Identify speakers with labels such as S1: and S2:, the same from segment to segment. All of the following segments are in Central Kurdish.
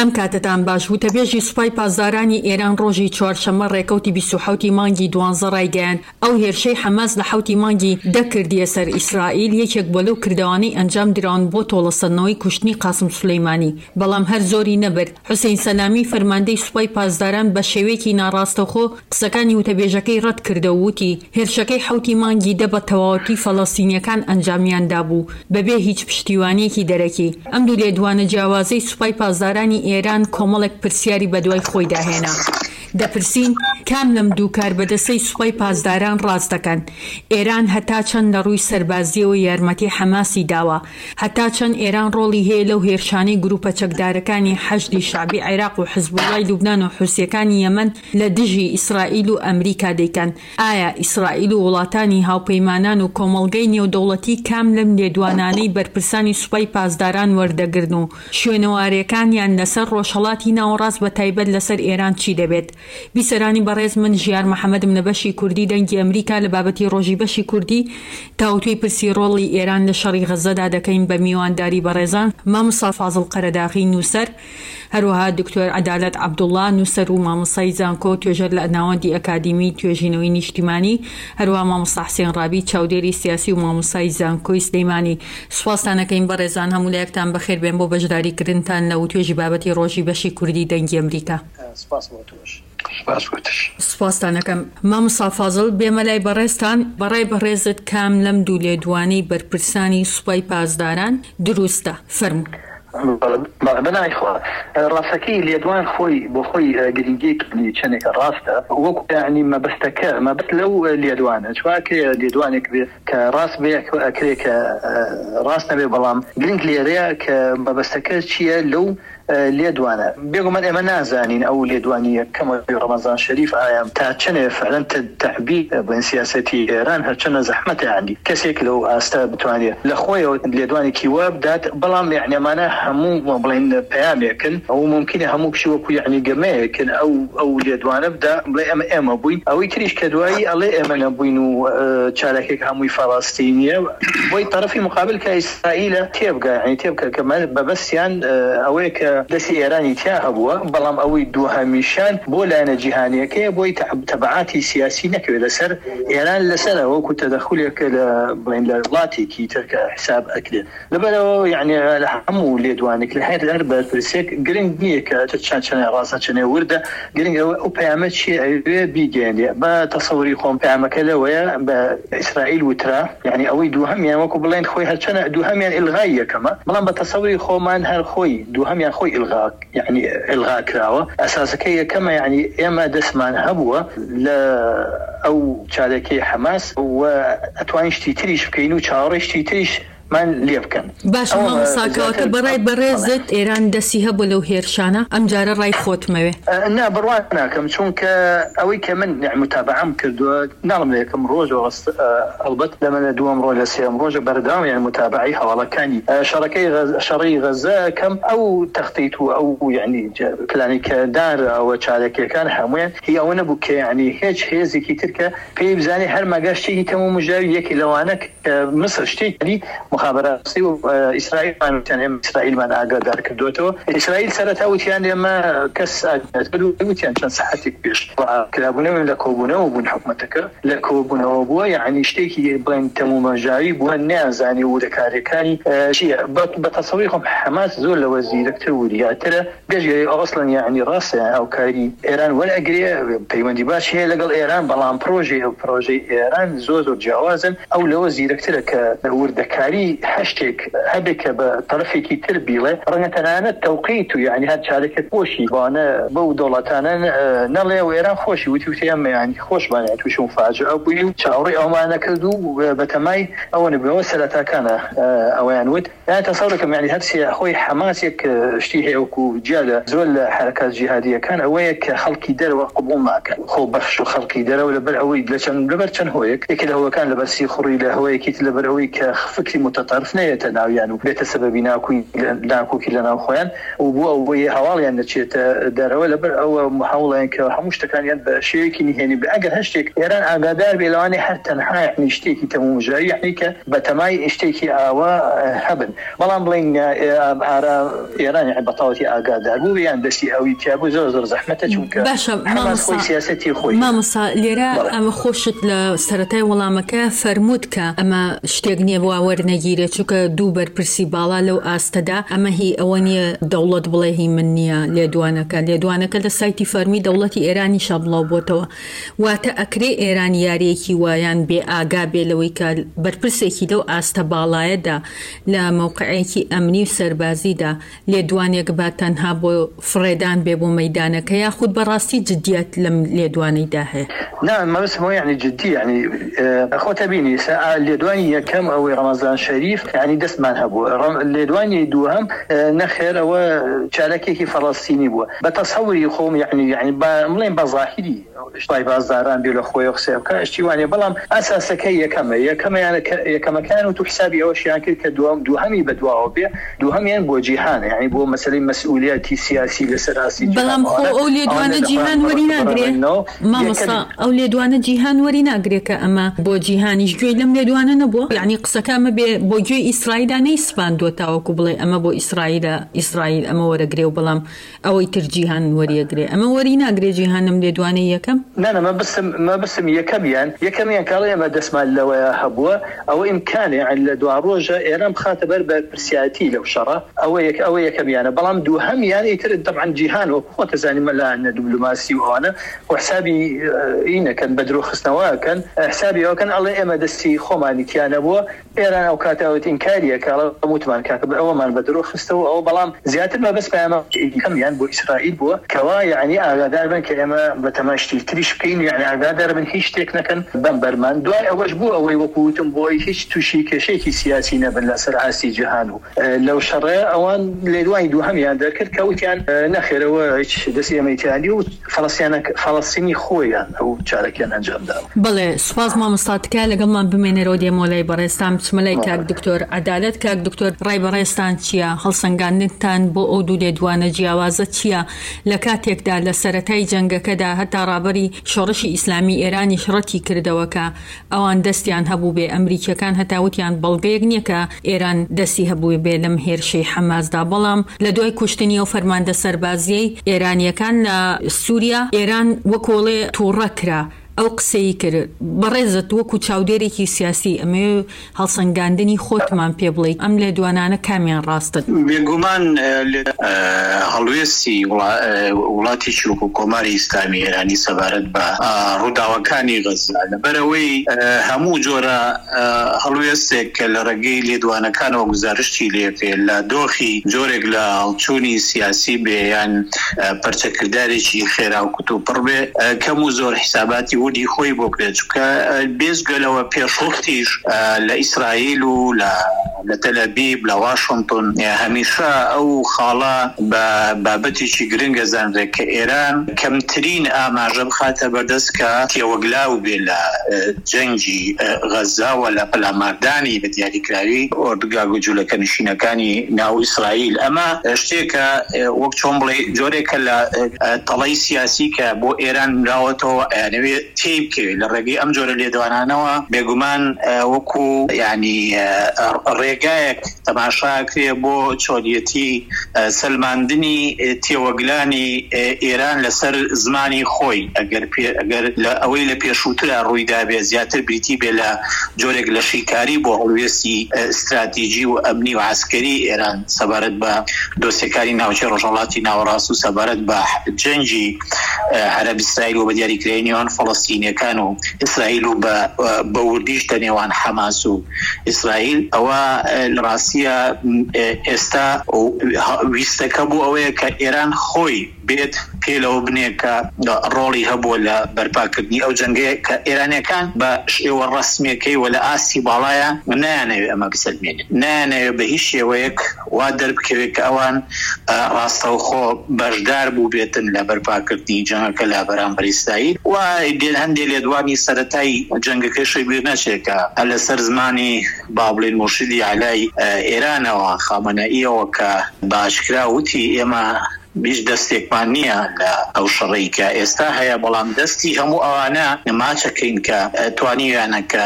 S1: ئەم کاتتان باش وتەبێژی سوپای پاسدارانی ئێران ڕۆژی چوارشەممە ڕێکەوتی 27 مانگی 12 ڕایگەیاند ئەو هێرشەی حەماس لە 7 مانگی دەکردیە سەر ئیسرائیل یەکێک بۆ لەو کردەوانەی ئەنجام درراون بۆ تۆڵەسەندنەوەی کوشتنی قاسم سولەیمانی، بەڵام هەر زۆری نەبرد. حوسێن سەلامی فەرماندەی سوپای پاسداران بە شێوەیەکی ناڕاستەخۆ قسەکانی وتەبێژەکەی ڕەت کردە و وتی هێرشەکەی 7 مانگی دە بە تەواوەتی فەڵەستینیەکان ئەنجامیاندا بوو بەبێ هیچ پشتیوانیەکی دەرەکی. ئەم دوو لێدوانە جیاوازەی سوپای پاسدارانی ئێران کۆمەڵێک پرسیاری بەدوای خۆی داهێنا. دەپرسین کام لەم دوو کار بەدەستەی سوپای پاسداران ڕاست دەکەن؟ ئێران هەتا چەند لە ڕووی سەربازیەوە یارمەتی حەماسی داوە، هەتا چەند ئێران ڕۆڵی هەیە لەو هێرشانەی گروپە چەکدارەکانی حەشدی شعبی عێراق و حزبوڵای لوبنان و حوسیەکانی یەمەن لە دژی ئیسرائیل و ئەمریکا دەیکەن. ئایا ئیسرائیل و وڵاتانی هاوپەیمانان و کۆمەڵگەی نێودەوڵەتی کام لەم لێدوانانەی بەرپرسانی سوپای پاسداران وەردەگرن و شوێنەوارەکانیان لەسەر ڕۆژهەڵاتی ناوەڕاست بە تایبەت لەسەر ئێران چی دەبێت؟ بیسەرانی بەڕێز من ژیار محەممەدم لە بەشی کوردی دەنگی ئەمریکا لە بابەتی ڕۆژی بەشی کوردی تاوتوی پرسی ڕۆڵی ئێران لە شەڕی غەزەدا دەکەین بە میوانداری بەڕێزان مامۆستا فازڵ قەرەداغی نووسەر، هەروەها دکتۆر عەدالەت عەبدوڵڵا نووسەر و مامۆستای زانکۆ توێژەر لە ناوەندی ئەکادیمی توێژینەوەی نیشتیمانی، هەروەها مامۆستا حسێن ڕابی چاودێری سیاسی و مامۆستای زانکۆی سلەیمانی. سوپاسدانەکەین بەڕێزان هەموو لایەکتان بەخێر بێن بۆ بەشداریکردنتان لە توێژی بابەتی ڕۆژی بەشی کوردی دەنگی ئەمریکا. سوپاسدانەکەم. مامۆستا فازڵ بێمە لای بەڕێزتان، بەڕای بەڕێزت کام لەم دوو لێدوانەی بەرپرسانی سوپای پاسداران دروستە؟ فەرموو.
S2: بەنایخوا ڕاستەکەی لێدوان خۆی بۆ خۆی گرنگی چەندێکە ڕاستە، وەکو ینی مەبەستەکە مەبەست لەو لێدوانە چواکە لێدوانێک بێ کە ڕاست بێ ئەکرێ کە ڕاست نەبێ، بەڵام گرنگ لێرەیە کە مەبەستەکە چییە لەو لێدوانە. بێگومان ئێمە نازانین ئەو لێدوانی کەمە ڕەمەزان شەریف ئایا تا چەنێ فعلەن تەحبیب بن سیاسەتی ئێران هەرچەنە زەحمەتە عندی کەسێک لەو ئاستا بتوانێت لە خۆیەوە لێدوانێکی وە بدات، بەڵام یعنیمانە هەموو بڵین پەیامێکن ئەو ممکنە هەموو کشی وەکو یعنی گەمەیەکن ئەو لێدوانە بدا بڵێ ئێمە بووین، ئەوەی تریش کە دوایی ئەڵێ ئێمە نەبووین و چارەکێک هەمووی فەڵەستینیە بۆی تەرەفی مقابل کە ئیسرائیلە تێبگا، یعنی تێبکە کە بەبەستیان ئەوەیە کە دەستی ئێرانی تیا هەبووە، بەڵام ئەوەی دووهەمیشان بۆ لایەنە جیهانیەکەیە بۆی تەبعاتی سیاسی نەکەوێت لەسەر ئێران لەسەرە وەکو تەدەخولێکە لە بڵین لە وڵاتێکی ترکە حساب ئەکرێت. لەبەرەوە یعنی لە هەموو لێدوانێک لە هەر بەرپرسێک گرنگ نییە کە چەند ڕاستە چنێ وردە، گرنگ ئەو پەیامە چیە ئەوێ بیگەێنێ. بە تەسەوری خۆم پەیامەکە لەوەیە بە ئیسرائیل وترا، یعنی ئەوەی دووهەمیان وەکو بڵێن خۆی هەرچەنە دووهەمیان ئیلغای یەکەمە، بەڵام بە تەسەوری خۆمان هەر خۆی دووهەمیان خۆی يعني إلغاء كراوة أساسا كي كما يعني إما دسمان هبوة لا أو شاركي حماس وأتوانشتي تريش بكينو شارشتي تريش من لێبکەن.
S1: باش مامۆستاکەوەکە بەڕای بەڕێزت ئێران دەستی هەبوو لەو هێرشانە ئەم جارە ڕای خۆتمەوێ؟
S2: نا بڕوان ناکەم، چونکە ئەوەی کە من متابعەم کردووە ناڵم لە یەکەم ڕۆژ ئەڵبەت لە منە دووەم ڕۆژ لە سێم ڕۆژە بەردەوام یان متابعی هەواڵەکانی شەڕی غەزە کەم ئەو تەختەیت و ئەو یعنی پلانی کە دارە ئەوە چارەکیەکان هەمویان هی ئەوە نەبوو کە یعنی هیچ هێزێکی ترکە پێی بزانێ هەر مەگەشتێکی تەموو مژاوی یەکی لەوانە مصر شتێکی مخابراتی و ئیسرائیل ئیسرائیلمان ئاگادار کردوێتەوە. ئیسرائیل سەرەتا وتیان ئێمە کەس وتیان چەند سەعاتێک پێش کرابوونەوە لە کۆبوونەوە بوون حکومەتەکە لە کۆبوونەوە بووە، یعنی شتێکی بڵێن تەموو مەژاوی بووە نازانی و دەکارەکانی چییە. بە تەسەوری خۆم حەماس زۆر لە وەزیرەکتر و دیاترە گەشتگەری ئەوەسڵەن یعنی ڕاستە ئەو کاری ئێران وەرئەگرێ پەیوەندی باش هەیە لەگەڵ ئێران، بەڵام پرۆژەی ئێران زۆر جیاوازن. ئەو لە وەزیرەکترە کە وردەکاری هەشتێک هەبێکە بە طرفێکی تر بیڵێ ڕەنگە تەنانەت تەوقیت و یعنی هەر چارەکەت خۆشی بانە بەو دەوڵەتانە نەڵێ و ئێران خۆشی وتی ئەمە یعنی خۆشمانە تووشم فاجعە بووی و چاوەڕێی ئەومانە کرد و بەتەمای ئەوە نبووەوە سەرەتاکانە ئەویان وت. یعنی تەسەوڕەکەم یعنی هەرچی خۆی حەماسێک شتی هەیە وەکو جیالە زۆر لە حرەکات جیهادیەکان ئەوەیە کە خەڵکی دەرەوە قبوڵ ناکەن، خۆ بەخش و خەڵکی دەرەوە لەبەر ئەوەی لەبەر چەند هۆیەک یەکێ لە هۆیەکان لەبەر سیخوڕی لە هۆیەکی لەبەر ئەوەی کە فکری متطرف نيت ناويان وبيت سبب ناكوكي لنا خوان وبو حواليان نشيت داروا لبر او محاوله انك حموش تكان بشيكي يعني باجر هشتك ايران اغادار بلواني حتى نحا يعني اشتيكي تمو جاي يعني بتماي اشتيكي اوا حبن بلان بلين ايران يعني بطاوتي اغادار بو يعني دسي او يتابو زوز زحمته چونك
S1: باشا سياستي خوي ما مصا ليرا ام خوشت لسرتي ولا مكا فرمودك اما شتيغني بو ورنگيره چونك دوبر برسي بالا لو استدا اما هي اوانيه دولة بلاهي منيا ليدوانك لسايتي فرمي دولتي ايراني شابلو بوتو واتاكري ايران ياريكي ويان بي اغا بلويكال برپرسيكي لو استبالاي دا لموقعيكي امني سربازي دا ليدوانيك باتنها بو فريدان بيبو ميدانك ياخد براستي جديات لم ليدواني داهي
S2: نعم ما بس مو يعني جدي يعني اخوتا بيني ساعة ليدواني كم او رمضان شريف يعني دست منهبو ليدواني دوهم نخير او شاركي فلسطيني بو بتصوري خوم يعني ملين بظاهري اشتاي بازاران بيلو خويا وخسيب كاشتيواني بلام اساسك هي كما يعني كما كانوا تحسابي او شيء دوهمي بدواو بي دوهمي بو جيهان يعني بو مثلا مسؤولياتي سياسي لسراسي
S1: بلام خو اوليدوان جيهان ورينا غري ما مصا اوليدوان جيهان ورينا غريك اما بو جيهان يجوي لم ليدوان نبو يعني قصكا ما بو جوي اسرائيل اني سباندو تاوكو بلاي اما بو اسرائيل اما ورا غري وبلام او يترجيهان وري غري اما ورينا غري جيهان ام ليدوان يكم
S2: لا ما بس يكم قال ما دسما لو هبوا او امكانه يعني دواروجا ايران خاطبر برسياتي لو شرا او يكم يعني بلام دوهم يعني يترد طبعا جيهان وقت زاني ملا عندنا دبلوماسي وانا وحسابي كان بدرو خصنوا كان حسابي وكان الله اما دسي خوماني كان ابو ايران او كاتاوت انكاريه قال متمن كاتب او ما بدرو خصتو او بلام زياده ما بس ما كم يعني بو اسرائيل بو كوا يعني اغادر كلمه بتماشتي تريش كاين يعني اغادر من هيش تكنكن بمبرمان دواي اوجبو او وقوتم بوي هيش توشي كشي سياسي نبل سرعسي جهانو لو شرع اوان لدواي دوهم يعني ذكر كوت يعني نخير واش دسي ميتاني فلسطيني خويا او شاركين انجام دار
S1: بله سپاس ما مستاتك لقل ما بمين رودي مولاي برستان ملائكه دكتور عدالت كاك دكتور راي برستان چيا هلسنگاندتان بو اودو لدوان جیاوازه چيا لکاتێک دا لسرتای جنگەکەدا هەتا ڕابەری شۆڕشی ئیسلامی ئێرانی شڕەتی کردەوەکە ئەوان دەستیان هەبوو بێ ئەمریکیەکان هەتاوتیان بەڵگەیەک نییە کە ئێران دەستی هەبووی بێ لەم هێرشەی حەماسدا بەڵام لە دوای کوشتنی و فەرماندە سەربازیەی ئێرانیەکان لە سووریا ئێران وەکۆڵێ تووڕە کرا او قسەی کرد بەڕێزت وەکو چاودێرێکی سیاسی ئەمێ هەڵسەنگاندنی خۆتمان پێ بڵێیت ئەم لە دوانانە کامیان ڕاستن
S3: بێگومان هەڵوێستی وڵاتێکی وەکو کۆماری ئیسلامی ئێرانی سەبارەت بە ڕووداوەکانی غەزا لەبەرەوەی هەموو جۆرە هەڵوێستێک کە لە ڕێگەی لێدوانەکانەوە گزارشتی لێکرێ لە دۆخی جۆرێک لە هەڵچوونی سیاسی بێ یان پەرچەکردارێکی خێرا و کوت و پڕ بێ کەم و زۆر حساباتی ودی خۆی بۆ کرێت چونکە بێزگەلەوە پێشوەختیش لە ئیسرائیل و لە تەلەڤیڤ لە واشنگتن هەمیشە ئەو خاڵە بە بابەتێکی گرنگە زانرێت کە ئێران کەمترین ئاماژە بخاتە بەردەست کە تێوەگلاو بێ لە جەنگی غەزاوە لە پەلاماردانی بە دیاریکراوی ئۆردوگا گوجولەکە نشینەکانی ناو ئیسرائیل ئەمە شتێکە وەک چۆن بڵێ جۆرێکە لە تەڵەی سیاسی کە بۆ ئێران راوەتەوە یانەوێ تێی بکەوێت لە ڕێگەی ئەم جۆرە لێدوانانەوە بێگومان وەکو ینی ڕێگایەک تەماشاکرێ بۆ چۆلیەتی سەلماندنی تێوەگلانی ئێران لەسەر زمانی خۆی ئەگەر لە ئەوەی لە پێشووترا ڕوویدا بێ زیاتر بریتی بێ لە جۆرێک لە شیکاری بۆ هەڵوێستی استراتیژی و ئەمنی و عسکەری ئێران سەبارەت بە دۆسیەکانی ناوچەی ڕۆژهەڵاتی ناوەڕاست و سەبارەت بە جەنگی عەرەب ئیسرائیل و بە دیاریکراوی نێوان فەڵەستینیەکان و ئیسرائیل و بە وردیشتە نێوان حەماس و ئیسرائیل ئەوە لە ڕاستیە ئێستا ویستەکە بوو ئەوەیە کە ئێران خۆی بێت پێلەوە بنێ کە ڕۆڵی هەبووە لە بەرپاکردنی ئەو جەنگەیە کە ئێرانیەکان بە شێوە ڕەسمیەکەی و لە ئاستی باڵایە نایانەوێت ئەمە بسەلمێنێت، نایانەوێت بە هیچ شێوەیەک وا دەربکەوێت کە ئەوان ڕاستەوخۆ بەشدار بوو بێتن لە بەرپاکردنی جەنگەکە لە بەرامبەر ئیسرائیل. و هەندێک لێدوانی سەرەتایی جەنگەکەشی بیر نەچێت کە لەسەر زمانی با بڵێن مرشیدی عەلای ئێرانەوە خامنەئیەوە کە باشکرا وتی ئێمە بیش دەستێکمان نییە لە ئەو شەڕەی کە ئێستا هەیە، بەڵام دەستی هەموو ئەوانە نماچەکەین کە توانیویانە کە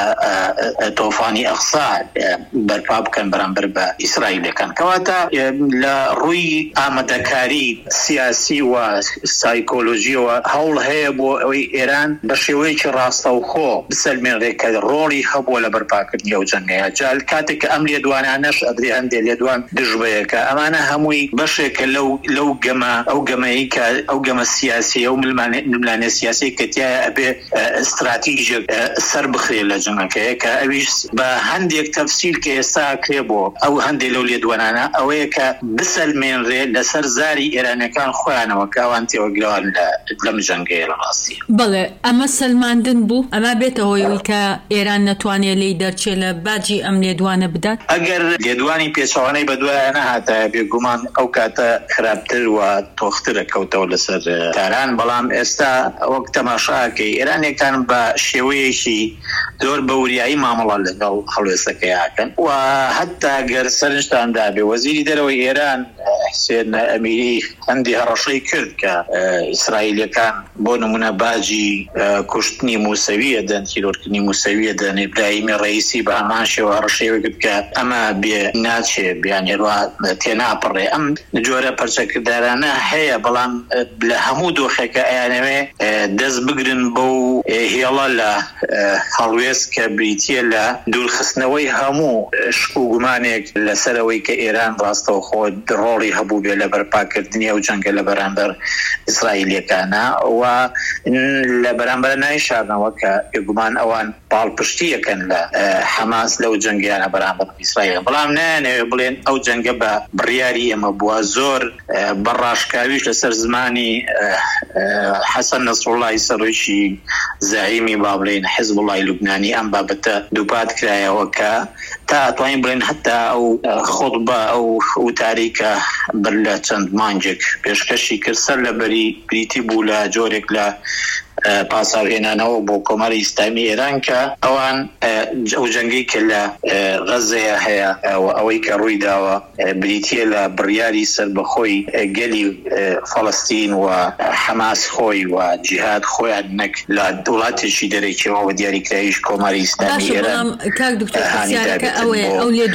S3: تۆفانی ئەقسا بەرپا بکەن بەرامبەر بە ئیسرائیلەکان. کەواتە لە ڕووی ئامادەکاری سیاسی و سایکۆلۆژیەوە هەوڵ هەیە بۆ ئەوەی ئێران بە شێوەیەکی ڕاستەوخۆ بسەلمێنرێت کە ڕۆڵی هەبووە لە بەرپاکردنی ئەو جەنگەیە. جا کاتێک کە ئەم لێدوانانەش ئەدرێ هەندێک لێدوان دژبەیەکە ئەمانە هەمووی بەشێکە لەو ئەو گەمەی کە ئەو گەمە سیاسی ئەو ململانە سیاسی کە تایە ئەبێ استراتیژیک سەر بخرێ لە جەنگەکەیە کە ئەویش بە هەندێک تەفسیل کە ئێستا کرێ بۆ ئەو هەندێک لەو لێدوانانە ئەوەیە کە بسەلمێنرێ لەسەر زاری ئێرانەکان خۆیانەوە کە ئەوان تێوەگرەوان لەم جەنگەیە لە ڕاستی.
S1: بەڵێ ئەمە سەلماندن بوو، ئەمە بێتە هۆیەوەی کە ئێران نەتوانێت لی دەرچێ لە باجی ئەم لێدوانە بدات.
S3: ئەگەر لێدوانی پێچەوانەی بەدوایە نەهاتە بێگومان ئەو کاتە خراپتر و تۆخترە کەوتەوە لەسەر تاران. بەڵام ئێستا وەک تەماشاکەی ئێرانیەکان بە شێوەیەکی زۆر بە وریایی مامەڵە لەگەڵ هەڵوێستەکەیاکەن و هەتا گەر سەرنجتاندا بێ وەزیری دەرەوەی ئێران حسێن ئەمیری هەندی هەڕەشەی کرد کە ئیسرائیلەکان بۆ نمونە باجی کوشتنی موسەویە دەن، تیرۆرکردنی موسەویە دەن، ئیبراهیمی ڕەیسی بە هەمان شێوە هەڕەشەیەوە کرد کە ئەمە بێ ناچێ بیانێڕوا تێناپڕێ. ئەم جۆرە پەرچەکردارانە هەیە، بەڵام لە هەموو دۆخێکە ئەیانەوێ دەست بگرن بەو هێڵە لە هەڵوێست کە بریتیە لە دوورخستنەوەی هەموو شک و گومانێک لەسەرەوەی کە ئێران ڕاستەوە خۆ ڕۆڵی هەبوو بێ لە بەرپاکردنی ئەو جەنگە لە بەرامبەر ئیسرائیلەکانە و لە بەرامبەر نایشارنەوە کە بێگومان ئەوان پاڵپشتیەکەن لە حەماس لەو جەنگیانە بەرامبەر ئیسرائیل. بەڵام نایانەوێ بڵێن ئەو جەنگە بە بڕیاری ئێمە بووە. زۆر بەڕاشکاویش لەسەر زمانی حەسەن نەسڕوڵڵاهی سەرۆکی زعیمی با بڵێن حیزب وڵای لوبنانی ئەم بابەتە دووپات کرایەوە کە تا ئەتوانین بڵێن هەتا ئەو خۆتبە ئەو وتاریکە بەر لە چەند مانجێک پێشکەشی کرد سەر لە بریتی بوو لە جۆرێک لە پاساوهێنانەوە بۆ کۆمەڵی ئیسلامی ئێران کە ئەوان ئەو جەنگەی کە لە غەزەیە هەیە ئەوەی کە ڕووی داوە بریتیە لە بڕیاری سەربەخۆی گەلی فەڵەستین و حەماس خۆی و جیهاد خۆیان نەک لە وڵاتێکی دەرەکیەوە و دیاریکراویش کۆمەڵی ئیسلامی ئێران.
S1: کاک دکتۆر پرسیارەکە ئەوەیە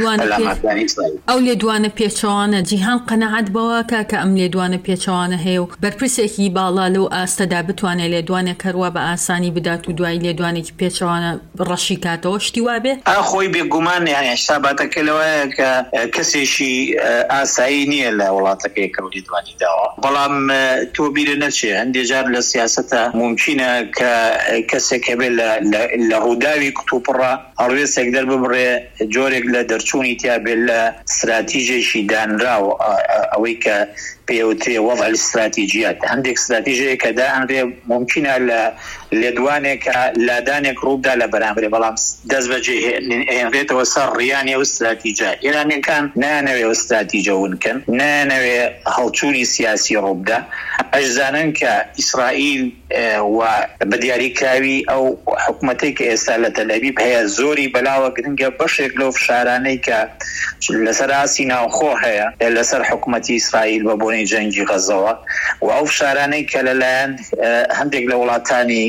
S1: ئەو لێدوانە پێچەوانە جیهان قەنەعەت بەوە کە ئەم لێدوانە پێچەوانە هەیە و بەرپرسێکی باڵا لەو ئاستەدا بتوانێت لێدوانە کەروە بە ئاسانی بدات و دوای لێدوانێکی پێچەوانە ڕەشی کاتەوە شتی وابێ
S3: خۆی بێگومان حساباتەکەلەوەیە کە کەسێکی ئاسایی نییە لە وڵاتەکەی کە لێدوانی داوە. بەڵام تۆ بیرە نەچێ هەندێک جار لە سیاسەتە ممکنە کە کەسێک هەبێ لە ڕووداوی کتوپڕە هەڵوێستێک دەرببڕێ جۆرێک لە دەرچوونی تیا بێت لە استراتیژێکی دانراو ئەوەی کە پێوتێ وەضع الاستراتیجیات. هەندێک استراتیژەیە کە دائەنرێ ممکنە لە لێدوانێکە لادانێک ڕوودا لە بەرامبرێ، بەڵام دەست بەجێ هێنرێتەوە سەر ڕیانی ئەو استراتیجە. ئێرانیەکان نانەوێ ئەو استراتیجە ونکەن، نانەوێ هەڵچوونی سیاسی ڕووبدا. ئەشزانن کە ئیسرائیل و بە دیاریکراوی ئەو حکوومەتەی کە ئێستا لە تەلەڤیب هەیە زۆری بەلاوە گرنگە بەشێک لەو فشارانەی کە لەسەر ئاسی ناوخۆ هەیە لەسەر حکوومەتی ئیسرائیل بە بۆنەی جەنگی غەزەوە و ئەو فشارانەی کە لەلایەن هەندێک لە وڵاتانی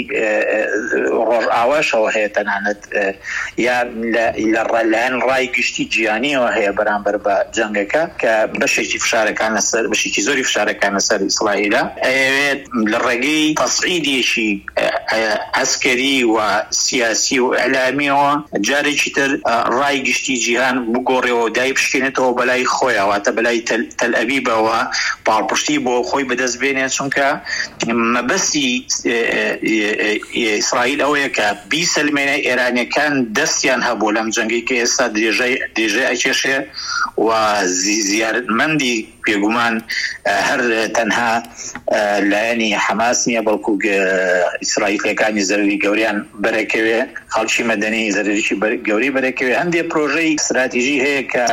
S3: ڕۆژئاواشەوە هەیە تەنانەت یا لەلایەن ڕای گشتی جیهانیەوە هەیە بەرامبەر بە جەنگەکە کە بەشێکی فشارەکان لەسەر بەشێکی زۆری فشارەکان لەسەر ئیسرائیلە ئەوێت لە ڕێگەی تەسعیدێکی عەسکەری و سیاسی و ئەعلامیەوە جارێکی تر ڕای گشتی جیهان بگۆڕێەوە دای بشکێنێتەوە بەلای خۆیە، واتە بەلای تەلئەڤیبەوە پاڵپشتی بۆ خۆی بەدەست بێنێت، چونکە مەبەستی ئیسرائیل ئەوەیە کە بیسەلمێنە ئێرانیەکان دەستیان هەبوو لەم جەنگی کە ئێستا درێژەی ئەکێشێ و زیارەتمەندی بێگومان هەر تەنها لایەنی حەماس نییە بەڵکو ئیسرائیلەکانی زەرری گەوریان بەرەکەوێ خەڵکی مەدەنی زەرریی گەوری بەرەکەوێ هەندێک پرۆژەی استراتیژی هەیە کە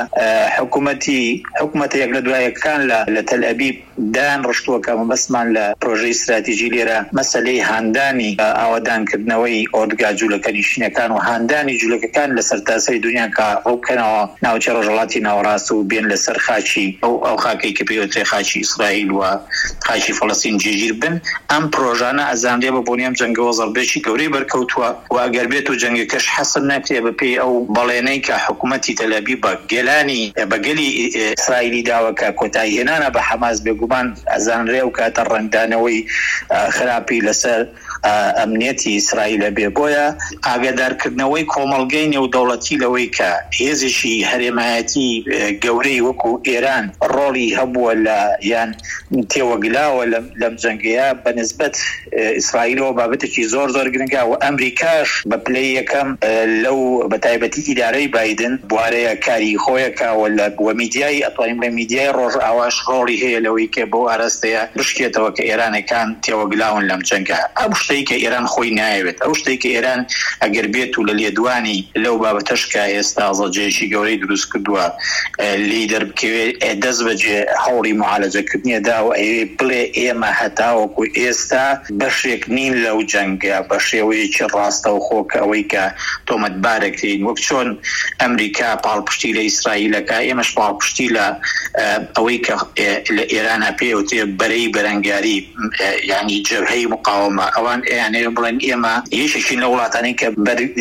S3: حکوومەتە یەک لە دوایەکان لە تەل ئەبیب دان ڕشتووە کە مەبەستمان لە پرۆژەی استراتیژی لێرە مەسەلەی هاندانی ئاوادانکردنەوەی ئۆردگا جوولەکە نیشینەکان و هاندانی جوولەکەکان لە سەرتاسەری دنیا کە ڕووبکەنەوە ناوچە ڕۆژهەڵاتی ناوەڕاست و بێن لەسەر خاچی ئەو خاکەی کە پێوترێ خاچی ئیسرائیل و خاچی فەڵەستین جێگیر بن ئەم پرۆژانە ئەزانرێ بە بۆنیام جەنگەوە زەربێکی گەورەی بەرکەوتووە و ئەگەر بێت و جەنگەکەش حەسم نەکرێ بەپێی ئەو بەڵێنەی کە حکوومەتی تەل ئەبیب بەگەلی ئیسرائیلی داوە کە کۆتایی هێنانە بە حەماس بێگومان ئەزانرێ و کاتە ڕەنگدانەوەی خراپی لەسەر ئەمنیەتی ئیسرائیلە بێ بۆیە ئاگادارکردنەوەی کۆمەڵگەی نێودەوڵەتی لەوەی کە هێزێکی هەرێمایەتی گەورەی وەکو ئێران ڕۆڵی هەبووە لە یان تێوەگلاوە لەم جەنگەیە بەنسبەت ئیسرائیلەوە بابەتێکی زۆر گرنگە و ئەمریکاش بە پلەی یەکەم لەو بەتایبەتی ئیدارەی بایدن بوارەیە کاری خۆیەکەوە لە میدیای ئەتوانین لە میدیای ڕۆژ ئاواش ڕۆڵی هەیە لەوەی کە بۆ ئاراستەیە بشکێتەوە کە ئێرانەکان تێوەگلاون لەم جەنگە ئەو شتەی کە ئێران خۆی نایەوێت ئەو شتەی کە ئێران ئەگەر بێت و لە لێدوانی لەو بابەتەشکە ئێستا زەجێشی گەورەی دروست کردووە لی دەربکەوێت دەست بەجێ هەوڵی معالەجەکردنیەدا و ئەوێ بڵێ ئێمە هەتاوەکو ئێستا بەشێک نین لەو جەنگە بە شێوەیەکی ڕاستە و خۆکە ئەوەی کە تۆمەتبارەکرین وەک چۆن ئەمریکا پاڵپشتی لە ئیسرائیلەکە ئێمەش پاڵپشتی لە ئەوەی کە لە ئێرانە پێوتێ بەرەی بەرەنگاری یعنی جەبهەی مقاومە ئەوان ئەیانێ بڵێن ئێمە یەکێکی لە وڵاتانی کە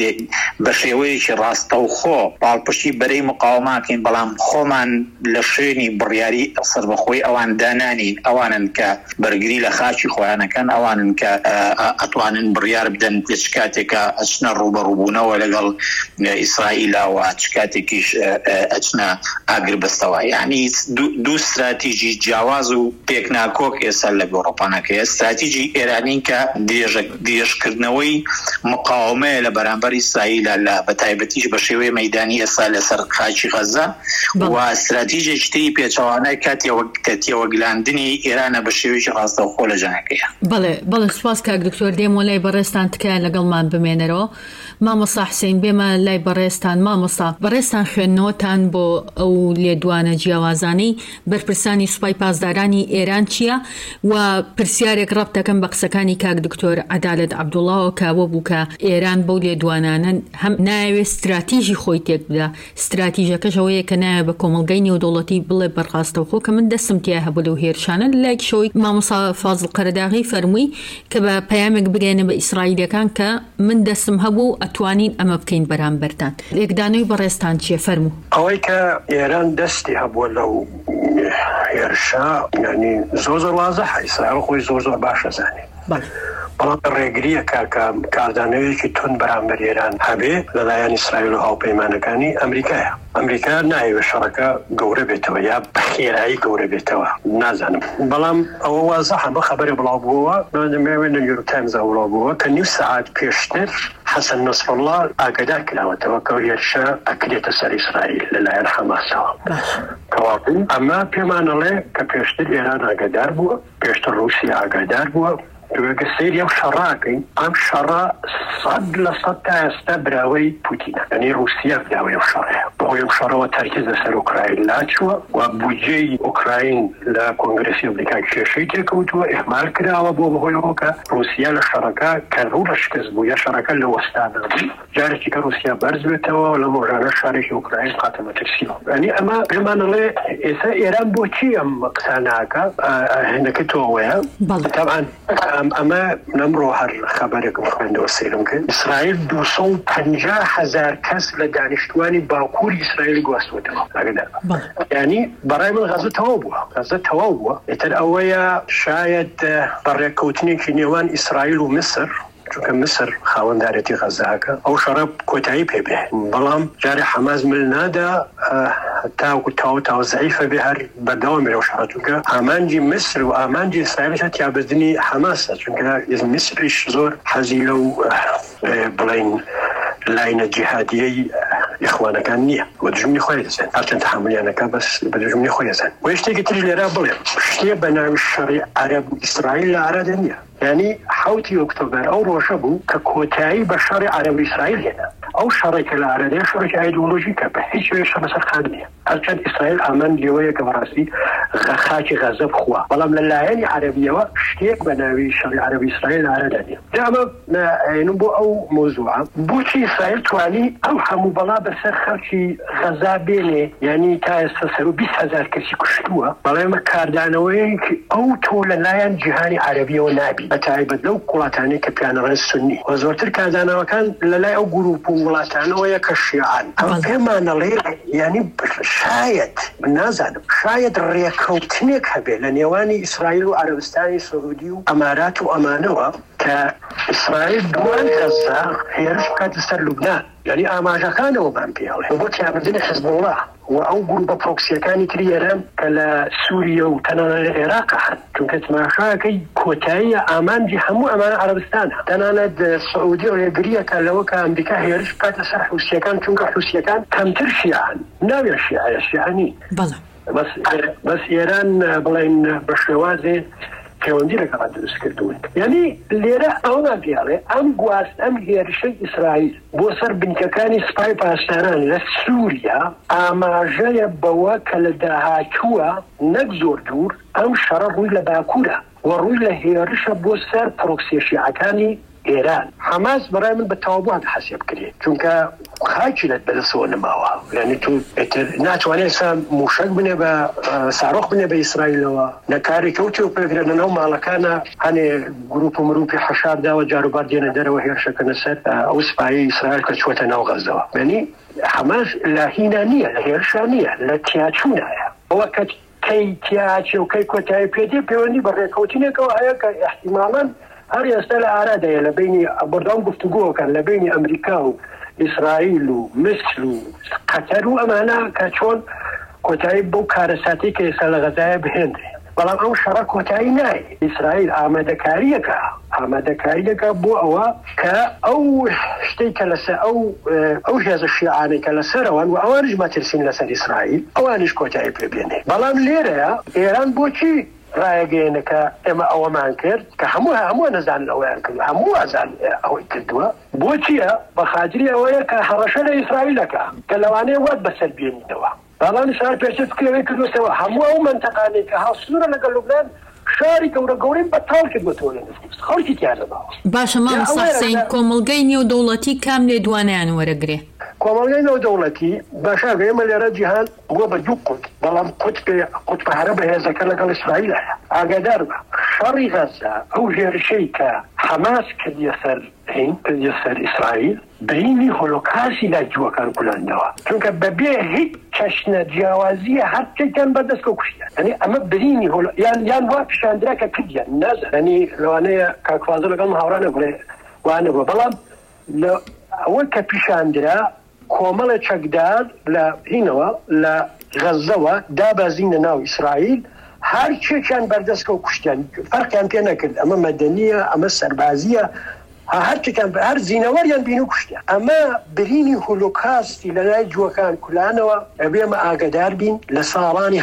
S3: بە شێوەیەکی ڕاستە و خۆ پاڵپشتی بەرەی مقاوماکەین بەڵام خۆمان لە شوێنی بڕیاری سەربەخۆی ئەوان دانانین ئەوانن کە بەرگری لە خاچی خۆیانەکەن ئەوانن کە ئەتوانن بڕیار بدەن پێچ کاتێکە ئەچنە ڕوبەڕووبوونەوە لەگەڵ ئیسرائیلەوە چ کاتێکیش ئەچنە ئاگربەستەوە یعنی دوو استراتیژی جیاواز و پێکناکۆک ئێستا لە گۆڕۆپانەکە استراتیژی ئێرانی کە درێژکردنەوەی مقاومەیە لە بەرامبەر ئیسرائیلە لە بەتایبەتیش بە شێوەیە مەیدانی ئێستا لەسەر خاچی غەزە و استراتیژێکی تری پێچەوانەی کە تێوەگلاندنی ئێرانە بە شێوەیەکی ڕاستەوخۆ لە جەنگەکەیە.
S1: بەڵێ سوپاس کاک دکتۆر دێم و لای بەڕێستان تکایە لەگەڵمان بمێنەرەوە. مامۆستا حوسێن بێمە لای بەڕێستان. مامۆستا بەڕێستان خوێندنەوەتان بۆ ئەو لێدوانە جیاوازانی بەرپرسانی سوپای پاسدارانی ئێران چییە و پرسیارێک ڕەبت دەکەم بە قسەکانی کاک دکتۆر عەدالەت عەبدوڵڵاوە کاوە بوو کە ئێران بەو لێدوانانە هەم نایەوێت استراتیژی خۆی تێک بدە استراتیژەکەش ئەوەیە کە نایە بە کۆمەڵگەی نێودەوڵەتی بڵێ بەرخاستەوخۆ کە من دەستم تیا هەبوو لەو هێرشانە لایەک شەوەی مامۆستا فازڵ قەرەداغی فەرمووی کە بە پەیامێک بگەێنە بە ئیسرائیلەکان کە من دەستم هەبوو ئەتوانین ئەمە بکەین بەرامبەرتان. لێکدانەوەی بەڕێستان چیە فەرموو؟
S4: ئەوەی کە ئێران دەستی هەبووە لەو هێرشا ینی زۆر وازەحە ئیسرائیل خۆی زۆر باش ئەزانێ بەڵام ڕێگریە کاردانەوەیەکی تون بەرامبەر ئێران هەبێ لەلایەن ئیسرائیل و هاوپەیمانەکانی ئەمریکایە. ئەمریکا نایەوێت شەڕەکە گەورە بێتەوە یا بەخێرایی گەورە بێتەوە نازانم بەڵام ئەوە وازەحە بە خەبەرێ بڵاو بووەوە نەوێت لە نیویۆرک تایمزە بڵاو بووە کە نیو سەعات پێشتر حەسەن نەسڕڵڵا ئاگادار کراوەتەوە کە هێرشە ئەکرێتە سەر ئیسرائیل لەلایەن حەماسەوە. کەوابوو ئەمە پێمانەڵێ کە پێشتر ئێران ئاگادار بووە پێشتر رووسیا ئاگادار بووە دوێگە سەیری ئەو شەڕاکەین ئەم شەڕە 100% تا ئێستا براوەی پوتینە یعنی رووسیا براوەی ئەو شەڕەیە بۆی ئەم شەڕەوە تەرکیز لەسەر ئوکراین لاچووە و بودجەی ئوکراین لە کۆنگرەسی ئەمریکا کێشەی تێکەوتووە ئێحمال کراوە بۆ بەهۆیەوە کە رووسیا لە شەڕەکە کە ڕوو لە شکست بوو یا شەڕەکە لە وەستانە بوو جارێکی کە رووسیا بەرز بێتەوە لە مۆژانە شارێکی ئوکراین قاتەمە تەکسیەوە ینی ئەمە پێمانەڵێ ئێستا ئێران بۆچی ئەم قساناکە هێنەکە تۆوەیە طبعاً ئەمە نەمڕۆ هەر خەبارێکم خوێندەوە سەیرم کرد ئیسرائیل 250,000 کەس لە دانیشتوانی باکووری ئیسرائیل گواستوەتەوە ینی بەڕای من غەزە تەواو بووە ئێتر ئەوەیە شاید بەڕێککەوتنێکی نێوان ئیسرائیل و مسر چونکە مسر خاوەندارەتی غەزاکە ئەو شەڕە کۆتایی پێبێ بەڵام جارێ حەماس مل نادا تاوکو تاو زەعیفە بێ هەر بەردەوام بێ ئەو شەڕە چونکە ئامانجی مسر و ئامانجی ئیسرائیل تیابەزنی حەماسە چونکە مسریش زۆر حەزی لەو بڵین لاینە جیهادیەی ئیخوانەکان نییە بە دژمنی خۆی دەزێن هەرچەند تحملیانەکە بەس بە دژمنی خۆی دەزێن و شتێکی تری لێرە بڵێم شتێ بە ناوی شەڕی عەرەب و ئیسرائیل لە عەرەدا نییە یعنی 7 ئۆکتۆبەر ئەو ڕۆژە بوو کە کۆتایی بە شەڕی عەرەب و ئیسرائیل هێنا ئەو شەڕێکە لە عەرەدا شەڕێکی ئایدۆلۆژیکە بە هیچ وێ شەڕ بەسەر خان نییە هەرچەند ئیسرائیل ئامان لێوەیە کە بەڕاستی خاکی غەزە بخوا بەڵام لەلایەنی عەرەبیەوە شتێک بە ناوی شەڕی عەرەب و ئیسرائیل لە عەرەدا نییە ئەمە عینم بۆ ئەو مۆزوعە بۆچی ئیسرائیل توانی ئەو هەموو بەڵا بەسەر خەڵکی غەزا بێنێ یعنی تا ئێستا سەر و 20,000 کەسی کوشتووە بەڵام کاردانەوەی ئەو تۆ لەلایەن جیهانی عەرەبیەوە نابی بەتایبەت لەو وڵاتانەی کە پیانەڕێ سونی و زۆرتر کاردانەوەکان لەلای ئەو گروپ و وڵاتانەوەیە کە شیعان ئەم پێمانەڵێ یعنی شاید نازانم شاید ڕێکەوتنێک هەبێ لە نێوانی ئیسرائیل و عەرەبستانی سعودی و ئەمارات و ئەمانەوە کە ئیسرائیل دوان غەزا هێرش بکاتە سەر لوبنان یعنی ئاماژەکانەوەمان پێڵێ بۆ تیابردنی حزب الله و ئەو گروپە پرۆکسیەکانی تری ئێران کە لە سووریە و تەنانەت لە عێراق هەن چونکە تماشاکەی کۆتاییە ئامانجی هەموو ئەمانە عەرەبستانە تەنانەت سعودی ڕێگریەکە لەوە کە ئەمریکا هێرش بکاتە سەر حوسیەکان چونکە حوسیەکان کەمتر شیعان ناویان شیعە شیعانی بەس ئێران بڵێن بە شێوازێ پەیوەندی لەگەڵا دروست کردوون یعنی لێرە ئەومان پێڵێ ئەم گواست ئەم هێرشەی ئیسرائیل بۆ سەر بنکەکانی سپای پاسداران لە سووریا ئاماژەیە بەوە کە لە داهاتووە نەک زۆر دوور ئەم شەڕە ڕووی لە باکوورە و ڕووی لە هێرشە بۆ سەر پرۆکسیە شیعەکانی ئێران حەماس بەڕای من بە تەواو حەسێب کرێ چونکە خاکی لەت بەدەستەوە نەماوە یعنی تو ناتوانێت موشک بنێ بە ساڕۆخ بنێ بە ئیسرائیلەوە نەکاری کەوتی و پێگرێنەوە ماڵەکانە هەنێ گروپ و مروپی حەشارداوە جاروبار دێنە دەرەوە هێرشەکەنە سەر ئەو سپایی ئیسرائیل کە چوەتە ناو غەزەوە یعنی حەماس لە هینا نییە لە هێرشا نییە لە تیاچوونایە ئەوە کە کەی تیاچێ و کەی کۆتایی پێدێ پەیوەندی بە ڕێکەوتنێکەوە هەیە کە احتیماڵاً هەر ئێستا لە ئارادەیە لە بینی بەردەوام گفتوگۆکەن لە بینی ئەمریکا و ئیسرائیل و مصر و قەتەر و ئەمانە کە چۆن کۆتایی بۆ کارەساتی کە ئێستا لە غەزایە بهێنرێ بەڵام ئەو شەڕە کۆتایی نایە ئیسرائیل ئامادەکاریەکە بۆ ئەوە کە ئەو شتێک کە لەسەر ئەو هێزە شیعانەی کە لەسەرەوەن و ئەوانش مەترسین لەسەر ئیسرائیل ئەوانش کۆتایی پێبێنێ بەڵام لێرەیە ئێران بۆچی ڕایەگەیەنەکە ئێمە ئەوەمان کرد کە هەموو نەزان ئەویان کرد هەموو ئازان ئەوەی کردووە بۆچیە بە خاجری ئەوەیە کە هەڕەشە لە ئیسرائیلەکە کە لەوانەیە وات بەسەر بێنیتەوە بەڵام سار پێشتکەوەی کردوسەوە هەموو ئەو منتەقانەی کە هەڵسوورە لەگەڵ لوبنان شاری گەورەی بەتاڵ کردوەوە لە نزیک خەڵکی تیاژەباوە
S1: باشە مامۆستا حوسێن کۆمەڵگەی نێودەوڵەتی کام لێدوانیان وەرەگرێ
S4: کۆمەڵگەی نێودەوڵەتی باشا ئێمە لێرە جیهان بووە بە دوو قوت بەڵام قوتبە هەرە بەهێزەکە لەگەڵ ئیسرائیل هەیە ئاگادار بە شەڕی غەزا ئەو هێرشەی کە حەماس کردیە سەر ئیسرائیل بینی هۆلۆکاستی لای جووەکان کولاندەوە چونکە بەبێ هیچ چەشنە جیاوازیە هەرچێکیان بەدەستکە کوشتیان ئەنی ئەمە برینی یان وا پیشاندرا کە کردیان نازە ئەنی لەوانەیە کاکوازە لەگەڵ هاوڕانە بڵێ وانە بووە بەڵام ئەوە کە پیشاندرا کۆمەڵە چەکدار لە هینەوە لە غەزەوە دابازینە ناو ئیسرائیل هەر چێکیان بەردەستکە و کوشتیان فەرقیان پێ نەکرد ئەمە مەدەنیە ئەمە سەربازیە هەرچێکیان هەر زینەوەریان بین و کوشتیان ئەمە برینی هۆلۆکاستی لە لای جووەکان کولانەوە ئەبێمە ئاگدار بین لە ساڵانی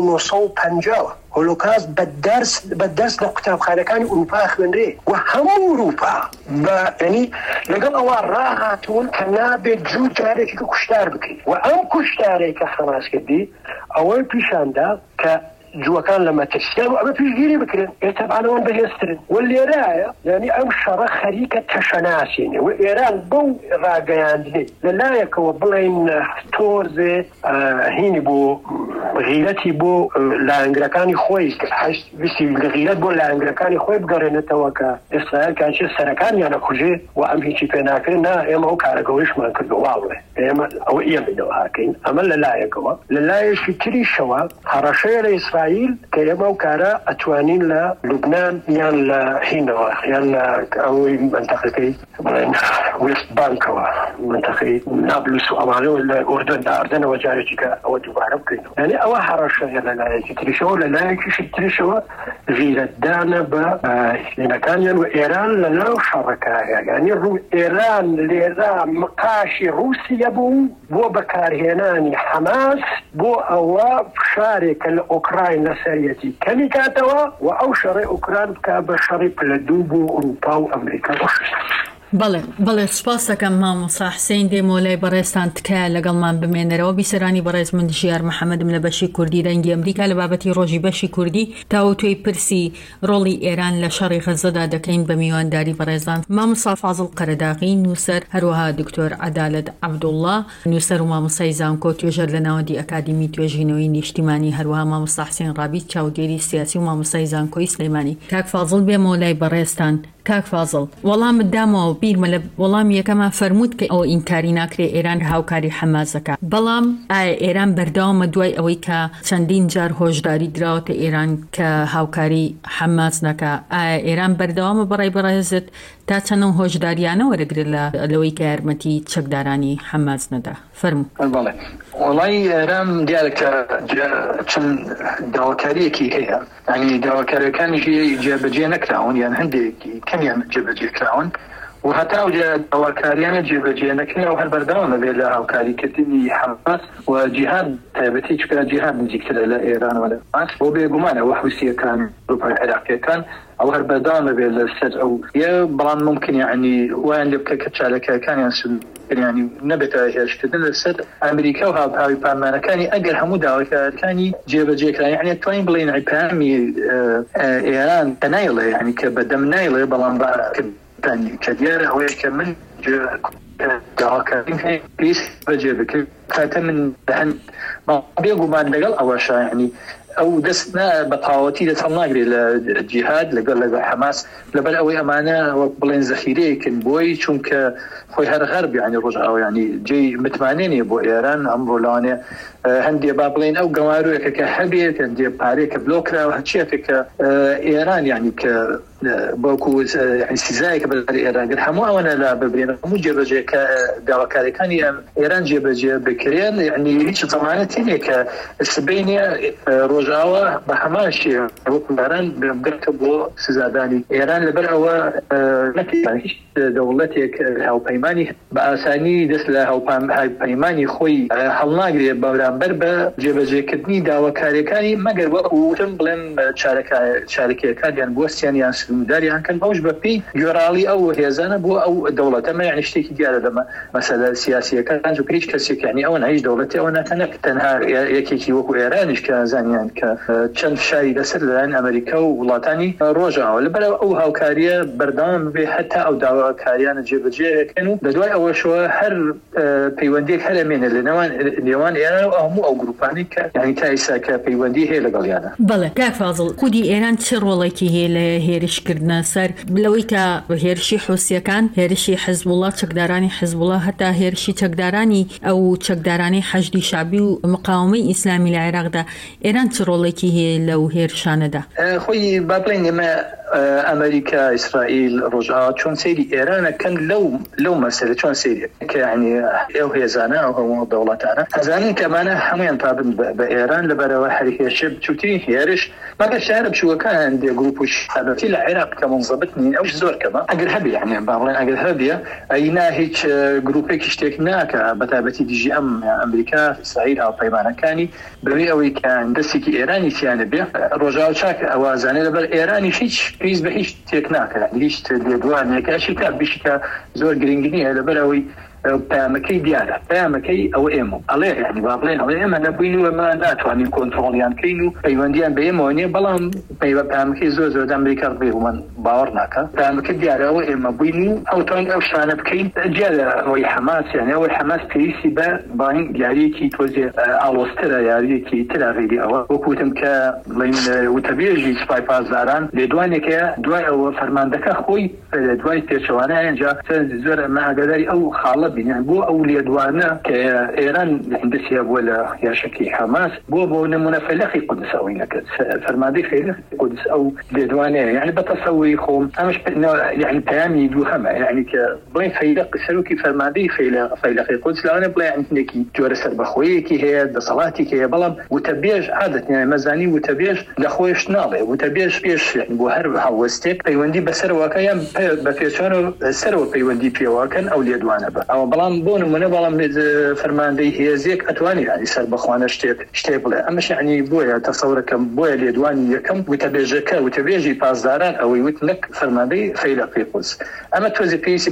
S4: 1950 هۆلۆکاست بەدەست لە قوتابخانەکانی ئوروپا خوێنرێ و هەموو ئوروپا ینی لەگەڵ ئەوە ڕاهاتوون کە نابێت جوو جارێکی کوشتار بکەیت و ئەم کوشتارێک کە خەماس کردی ئەوەی پیشاندا کە جووەکان لە مەترسیان و ئەمە پیشگیری بکرێن ئێتەبانەوەن بەهێزترن و لێرایە یعنی ئەم شەڕە خەریکە تەشەناسینێ و ئێران بەو ڕاگەیاندنێ لەلایەکەوە بڵێن تۆرزێ هینی بۆ غیرەتی بۆ لایەنگرەکانی خۆی ویستی لە غیرەت بۆ لایەنگرەکانی خۆی بگەڕێنێتەوە کە ئێسرائیل کاچێ سەرەکانیانە کوژێ و ئەم هیچی پێ ناکرێن نا ئێمە ئەو کارەگەوریشمان کردو واڵێ ئێمە ئەوە ئێمەوە هاکەین ئەمە لەلایەکەوە لەلایەکی تریشەوە هەڕەشەیە لە ئیسرائیل ئیسرائیل کە ئێمە و کارە ئەتوانین لە لوبنان یان لە هینەوە یان لە ئەوەی منتەقەکەی بڵێن وێست بانکەوە منتەقەی نابلوس و ئەوانەوە لە ئوردن داردنەوە جارێکی کە ئەوە دووبارە بکەین یعنی ئەوە هەڕەشەیە لە لایەکی تریشەوە لە لایەکیشی تریشەوە ژیرەتدانە بە هێنەکانیان و ئێران لە ناو شەڕەکایە یعنی ڕوو ئێران لێرا مقاشی رووسیە بوو بۆ بەکارهێنانی حەماس بۆ ئەوە فشارێکە لە ئۆکراین لەسەرەتی کەمی کاتەوە و ئەو شەڕی ئۆکران بکە بە شەڕی پلەدوو بۆ ئەوروپا و ئەمریکا.
S1: بەڵێ سپاس دەکەم مامۆستا حسێن دێمۆلای بەڕێستان تکایە لەگەڵمان بمێنەرەوە. بیسەرانی بەڕێز من ژیار محەممەدم لە بەشی کوردی دەنگی ئەمریکا لە بابەتی ڕۆژی بەشی کوردی تاوە توێی پرسی ڕۆڵی ئێران لە شەڕی غەزەدا دەکەین بە میوانداری بەڕێزان مامۆستا فازڵ قەرەداغی نووسەر هەروەها دکتۆر عەدالەت عەبدوڵڵا نووسەر و مامۆستای زانکۆ توێژەر لە ناوەندی ئەکادیمی توێژینەوەی نیشتیمانی هەروەها مامۆستا حسێن ڕابی چاودێری سیاسی و مامۆستای زانکۆی سلەیمانی. کاک فازڵ بێمۆلای بەڕێستان. کاک فازڵ وەڵامت دامەوە بیرمە لە وەڵام یەکەمان فەرمووت کە ئەو ئینکاری ناکرێ ئێران هاوکاری حەمازەکە بەڵام ئایا ئێران بەردەوامە دوای ئەوەی کە چەندین جار هۆشداری دراوەتە ئێران کە هاوکاری حەماس نەکە ئایا ئێران بەردەوامە بەڕای بەڕێزت تا چەندە هۆشداریانە وەرەگرێت لەوەی کە یارمەتی چەکدارانی حەماس نەدا فەرموو.
S2: وڵی ئێران دیارەکە چەند داواکاریەکی هەیە ینی داواکاریەکانیشی جێبەجێ نەکراون یان هەندێکی کەمیان جێبەجێ کراون و هەتا داواکاریانە جێبەجێ نەکرا و هەر بەردەوامە بێت لە هاوکاریکردنی حەماس و جیهاد تایبەتی چکە جیهاد نزیکترە لە ئێران و لە حەماس بۆ بێگومانە وە حوسیەکان گروپای عێراقیەکان ئەو هەر بەردەوامە بێت لەسەر ئەو بەڵام ممکن یعنی وایان لێ بکە کە چالەکەکانیان سودیانی نەبێتە هێرشکردن لەسەر ئەمریکا و هاوپاوی پارلمانەکانی ئەگەر هەموو داواکاریەکانی جێبەجێکرا یعنی توانین بڵێن پەیامی ئێران کە نایڵێ یعنی کە بەدەم نایڵێ بەڵام کە دیارە ئەوەیە کە من داواکاریم هەیە پێویست بەجێ بکرد کاتە من بێگومان لەگەڵ ئەوەشە یعنی ئەو دەست بەتاوەتی دەچەڵ ناگرێت لە جیهاد لەگەڵ حەماس لەبەر ئەوەی ئەمانە وەک بڵێن زەخیرەیەکن بۆی چونکە خۆی هەر غەرب یعنی ڕۆژئاوا یعنی جێی متمانێنیە بۆ ئێران ئەمڕۆ لەوانەیە هەندێ با بڵێن ئەو گەوارۆیەکە کە هەبێت هەندێ پارێکە بلۆکراوە هەرچیەکە کە ئێران یعنی کە بۆکو سیزایەکە بەلەر ئێرانگەر هەموو ئەوەنە لا ببرێن هەموو جێبەجێکە داواکاریەکانی ئێران جێبەجێ بکرێن یعنی هیچ زەمانەتی نییە کە سبەینێ ڕۆژاوە بە هەماشی وەکواران بگرتە بۆ سزادانی ئێران لەبەر ئەوە نەکرد هیچ دەوڵەتێک هاوپەیمانی بە ئاسانی دەست لە هاوپەیمانی خۆی هەڵناگرێت بەرامبەر بە جێبەجێکردنی داواکاریەکانی مەگەر وەکوتم بڵێن چارەکیەکانیان بوەستیان یان سنووداریان کەن بەوش بەپی گۆڕاڵی ئەو هێزانە بۆ ئەو دەوڵەتەمە یعنی شتێکی دیارە لەمە مەسەلە سیاسیەکان و هیچ کەسێک یعنی ئەوە هیچ دەوڵەتی ئەوە ناتەنە تەنها یەکێکی وەکو ئێرانیش کە زانیان کە چەند شاری لەسەر لەلایەن ئەمریکا و وڵاتانی ڕۆژاوە لەبەر ئەو هاوکاریە بەردەوام بێ هەتا ئەو داواکاریانە جێبەجێکەن و لەدوای ئەوەشەوە هەر پەیوەندیێک هەرمێنە لەنێوان ئێران و هەموو ئەو گروپانی کە یعنی تا ئێستا کە پەیوەندی هەیە لەگەڵیانە.
S1: بەڵێ کاک فازڵ خودی ئێران چه ڕۆڵێکی هەیە لە هێرشکردنە سەر لەوەی کە هێرشی حوسیەکان هێرشی حزبوڵڵا چەکدارانی حزبوڵڵا هەتا هێرشی چەکدارانی ئەو چەکدارانی حەشدی شعبی و مقاومەی ئیسلامی لە عێراقدا ئێران چ ڕۆڵێکی هەیە لەو هێرشانەدا؟
S2: خۆی با بڵێن ئێمە ئەمریکا ئیسرائیل ڕۆژئاوا چۆن سەیری ئێرانەکەن لەو مەسەلە چۆن سەیری کە یعنی ئەو هێزانە ئەو هەموو دەوڵەتانە ئەزانن کە ئەمانە هەمویان پابند بە ئێران لەبەرەوە هەرهێرشە بچووترین هێرش مەگەر شارە بچووەکان هەندێک گروپ و شارەتی لە عێراق کە منزەبت نین ئەوش زۆر کەمە ئەگەر هەبێ یعنی با بڵێن ئەگەر هەبێ ئەینا هیچ گروپێکی شتێک ناکە بەتابەتی دیژی ئەمریکا ئیسرائیل هاوپەیمانەکانی بەوەی ئەوەی کە دەستێکی ئێرانی تیانە بێ ڕۆژاو چاکە ئەوازانێ لەبەر ئێرانی هیچ پێویست بە هیچ تێک ناکرێت هیچ لێدوانێکەشی تا بشکە زۆر گرنگنیە لەبەر ئەوەی پامەکەی دیارە پامەکەی ئەوە ئێمە ئەڵێ یعنی با بڵێن ئەڵێ ئێمە نەبووین و ئەمە ناتوانین کۆنتڕۆڵیان کەین و پەیوەندیان بە ئێمەوە نیە بەڵام پامەکەی زۆر ئەمریکا ڕێ و من باوەڕ ناکە پامەکە دیارە ئەوە ئێمە بووین و ئەوتوانین ئەو شتانە بکەین جا لە ئەوەی حەماس یعنی ئەوەی حەماس پێویستی بە باین یاریەکی تۆزێ ئاڵۆسترە یاریەکی ترا غێری ئەوە وەکوتم کە بڵێن وتەبێژی سوپای پاسداران لێدوانێکە دوای ئەوە فەرماندەکە خۆی دوای پێچەوانە ئەنجا زۆر ئەمە ئاگاداری ئەو خاڵەت يعني بو أو ليدوانا كإيران هندسية ولا يشكي حماس بو نمونا فيلخي قدس أو إنك فرمادي فيلخي قدس أو ليدوانا يعني بتصوي خوم مش يعني بيامي دوهما يعني كبين فيلق سلوكي فرمادي فيلخي قدس لا أنا بلا يعني نكي جورس البخوي كي هي بصلاتي كي هي بلام وتبيج عادة يعني مزاني وتبيج لخويش ناضي وتبيج بيش يعني بو هرب هاوستيك بيوندي بسر وكيام بفيشانو سر بيوندي بيواكن أو ليدوانا أو بلام بون من بلام فرماندي هي زيك أتواني يعني سر بخوانا اشتبله أمش يعني بويا تصورك بويا ليدواني كم وتبيجك وتبيجي بازاران أو يوتنك فرماندي فيلا قدس أما توزي بيسي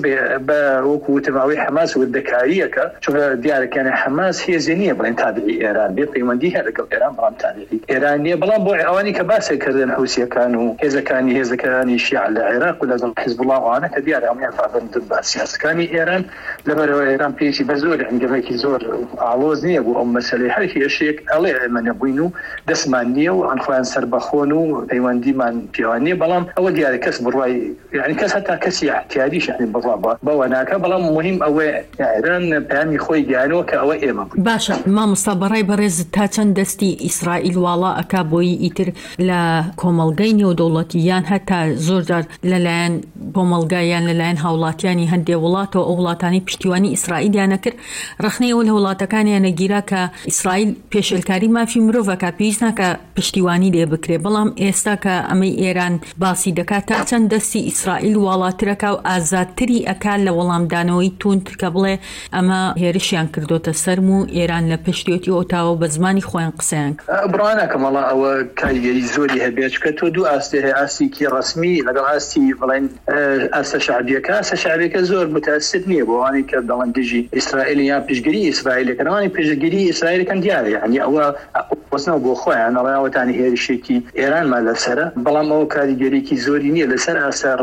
S2: بوكو تبعوي حماس والذكائية شوف ديارك يعني حماس هي زينية بلين تابعي إيران بيقيمنديها لقل إيران بلام تابعي إيرانية بلام بوي أواني كباسة كردن حوسية كانوا إذا كان شيعة العراق ولا حزب الله وأنا كديار أمين فعلا ضد السياسة كان إيران لما إيران بيسي بزور عندما كيزور عوزني أبو أم مسألة هي شيء عليه من يبينه دسمانية وعن خوان سربخونه أيواندي من بيواني بلام أول ديار كسب الرأي يعني كس حتى كسي احتياجيش يعني بالضبط بوناك بلام مهم أو إيران بيامي خوي جانو كأو إمام
S1: باشا ما مستبرأي برز تاچن دستي إسرائيل والا أكابوي إتر لا كومالجيني ودولتيان حتى زوجر للان بومالجيان للان هولاتياني هندي ولاتو أولاتاني بشتواني إسرائيل يعني كر رخني أول هولاتكان يعني جيراك إسرائيل بيش الكريمة في مروفا كبيزنا كبشتواني دي بكري بلام إستا كأمي إيران باسي دكاتا چند دستي إسرائيل والاتركا وآزادتري أكال لولام دانوي تون تكبله أما هيرشيان كردو تسرمو إيران لبشتيوتي أوتاو بزماني خوين قسان
S2: برانا كمالا أو كاي يزوري هبيش كتو دو أستي كي رسمي لقل أستي بلين أستا شعبية كأستا شعبية كزور متأسدني بواني كدلان ديجي إسرائيليان بيشجري إسرائيلي كانواني بيشجري إسرائيلي كان دياري يعني أو وصنو بوخوي أنا رأيو تاني هي الشيء إيران ما لسرة بلام أو كاريجري كي زوريني لسرة أستا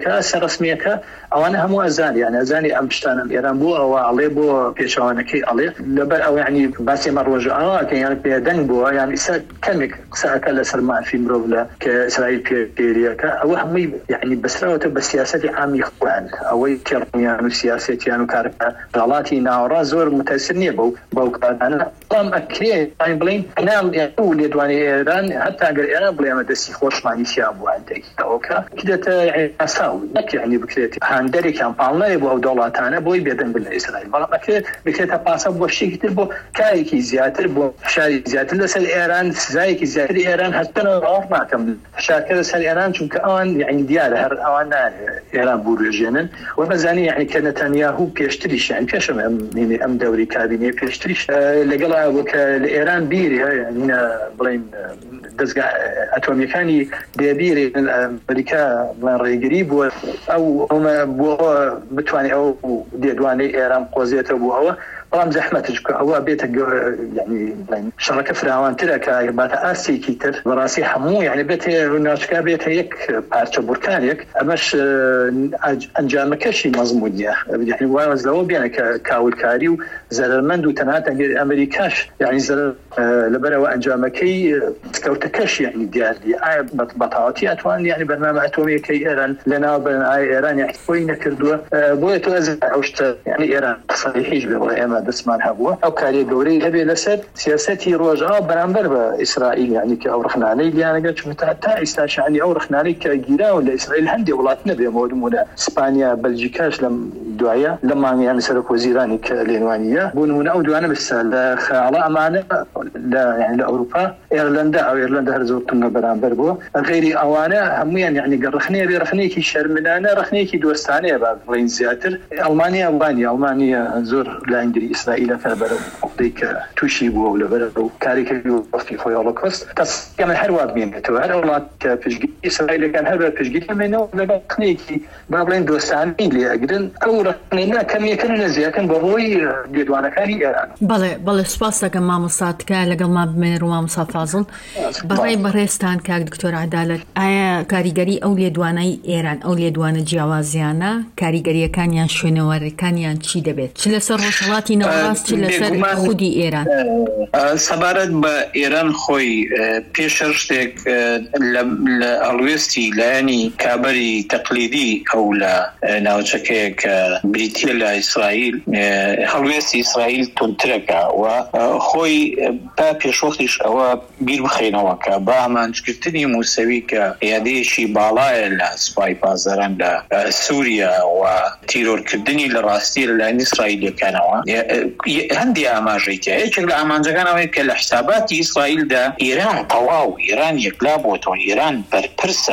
S2: رسمية كا أو أنا هم أزاني يعني أزاني أمشتان إيران بو أو عليه بو بيشوانا كي عليه لبر أو يعني باسي مروجة كان يعني بيدن بو يعني كمك ساعة لسرمان في مروبلا كإسرائيل بيريا كا أو هم يعني بسرعة بسياسة عامي خوان أو كرنيان سياسة كاربا غلاتي ناورا زور متأثرني بو أنا قام أكريه يعني بلين أنا يعني وليدواني إيران حتى أقل إيران بلين مدسي خوش معني سيابو عندك أوكا كده يعني أساوي لك يعني بكريت هاندري كان بالله يبو دولتانا بوي بيدن بالإسرائيل بلا بكريت باسا بو شيء كتير بو كايكي زياتر بو شاري زياتر لسال إيران زايكي زياتر إيران حتى نعرف معكم شاكر لسال إيران شو كأن يعني ديار هر أوان إيران بورجينن ومزاني يعني كنتانياهو بيشتريش يعني بيش أم دوري كابيني بيشتريش لقلا وكالإيران بيري يعني بلين دزقة أتوميكاني بيبيري أمريكا بلين ريقريب أو هم بتواني أو ديدواني إيران قوزيته بوهو طبعا زحمتك هو بيتك يعني شركة فراوان تلك بات آسي كيتر وراسي حمو يعني بيته ناشكا بيته يك بارتش بركانيك أمش أنجامكشي مضمونية يعني وازلو بيانا كاول كاري وزلمند وتناتا أمريكاش يعني زل لبرا وأنجامكي سكوتكش يعني ديالي بطاعتي أتوان يعني برنامج أتومي كي إيران لنا بين إيران يعني كوين كردوه بويتو أزل عشت يعني إيران صحيحيش بوضع دسمان هبوه أو كاري دوري هبي لسد سياستي روجا برامبر بإسرائيل يعني كأورخنا عليه يعني قلت متى إستاش يعني أورخنا عليه كجيران ولا إسرائيل هندي ولاتنا بمودمونا إسبانيا بلجيكاش لم دعيا لما يعني سلك وزيراني كلينوانية بونمونا أو دوانا بس على معنا لا يعني لأوروبا إيرلندا هرزوتنا برامبر بو غيري أوانا هميا يعني قرخني برخنيكي شرمنانا رخنيكي دوستانية بعد غين زياتر ألمانيا زور لانجري إسرائيل كبر ديك توشيبو ولا برو كاريكيو في هولوكوست تس كان هرواد مين توهر ولا كفجي إسرائيل كان هرب فجي منه ولا خنيكي بابلين دوستاني اللي أقدر أو رخنينا كم يكون نزيكن بروي جدوانا كان إيران
S1: بله سپاس دکم ما مصاد که لقل ما بمن روما مصاد فاضل برای برستان که دکتور عدالت آیا کاریگری اولی دوانای ایران اولی دوان جوازیانه کاریگری کانیان شنوار کانیان چی دبید چی لسر روشلاتی نواز چی لسر خودی ایران
S3: سبارت با ایران خوی پیشرشتك لألوستي لاني كابري تقليدي أو لا ناوچكي بریتیە لە ئیسرائیل هەڵوێستی ئیسرائیل تونترەکە و خۆی با پێشوەختیش ئەوە بیر بخێنەوە کە با ئامانجگرتنی موسەوی کە یادەیەکی باڵایە لە سوپای پازەران لە سووریا و تیرۆرکردنی لە ڕاستی لەلایەن ئیسرائیلەکانەوە هەندی ئاماژەیە یەکێک لە ئامانجەکانەوەی کە لە حساباتی ئیسرائیلدا ئێران تەواو ئێران یەکلا بۆتەوە ئێران بەرپرسە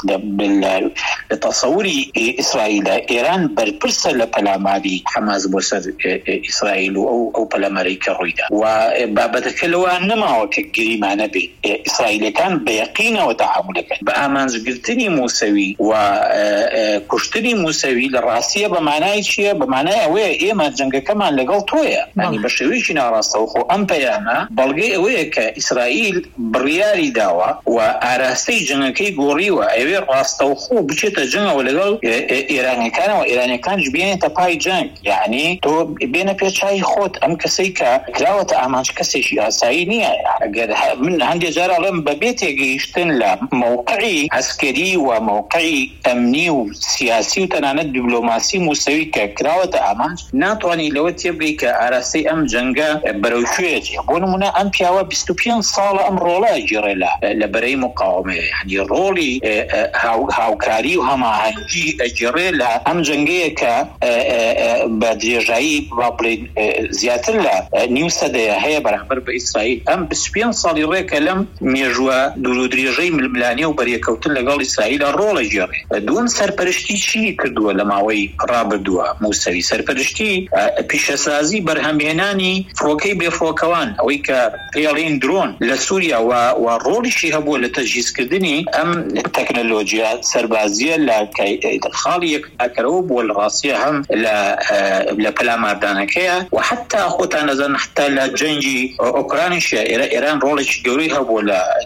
S3: لە تەسەووری ئیسرائیلە ئێران بەرپرسە لە پەلاماری حەماس بۆ سەر ئیسرائیل و ئەو پەلەمەرەی کە ڕوویدا و بابەتەکە لەوە نەماوە کە گریمانە بێ ئیسرائیلەکان بەیەقینەوە تەحملەکەن بە ئامانجگرتنی موسەوی و کوشتنی موسەوی لە ڕاستیە بە مانای چییە؟ بە مانای ئەوەیە ئێمە جەنگەکەمان لەگەڵ تۆیە ینی بە شێوەیەکی ناڕاستەوخۆ ئەم پەیامە بەڵگەی ئەوەیە کە ئیسرائیل بڕیاری داوە و ئاراستەی جەنگەکەی گۆڕیوە ئەوێ ڕاستەوخۆ بچێتە جەنگەوە لەگەڵ ئێرانیەکانەوە ئێرانیەکانش بێنێتە پای جەنگ یعنی تۆ بێنە پێچای خۆت ئەم کەسەی کە کراوەتە ئامانج کەسێکی ئاسایی نییە ئەگەر من هەندێک جار ئەڵێم بەبێ تێگەیشتن لە موقعی عسکەری و موقعی ئەمنی و سیاسی و تەنانەت دیبلۆماسی موسەوی کە کراوەتە ئامانج ناتوانانی لەوە تێبگەی کە ئاراستەی ئەم جەنگە بەرەوکوێتی بۆ نمونە ئەم پیاوە 25 ساڵە ئەم ڕۆڵە ئەگیڕێ لە بەرەی مقاومەیە یعنی ڕۆڵی هاوکاری و هەماهەنگی ئەگیڕێ لە ئەم جەنگەیە کە بە درێژایی با بڵێن زیاتر لە نیو سەدەیە هەیە بەرامبەر بە ئیسرائیل ئەم 25 ساڵی ڕێکە لەم مێژووە دوور و درێژەی ململانیە و بەریەکەوتن لەگەڵ ئیسرائیلە ڕۆڵە گێڕێ دووەم سەرپەرشتی چی کردووە لە ماوەی ڕابردووە موسەوی سەرپەرشتی پیشەسازی بەرهەمهێنانی فڕۆکەی بێفڕۆکەوان ئەوەی کە پێڵین درۆن لە سووریا و ڕۆڵیشی هەبووە لە تەجهیزکردنی ئەم تەکنۆلۆژیا سەربازیە لە خاڵی یەکاکەرەوە بووە لە ڕاستیە هەم لە پەلاماردانەکەیە و حتا خۆتان نەزان حتا لە جەنگی ئۆکرانیشە ئێران ڕۆڵێکی گەورەی هەبووە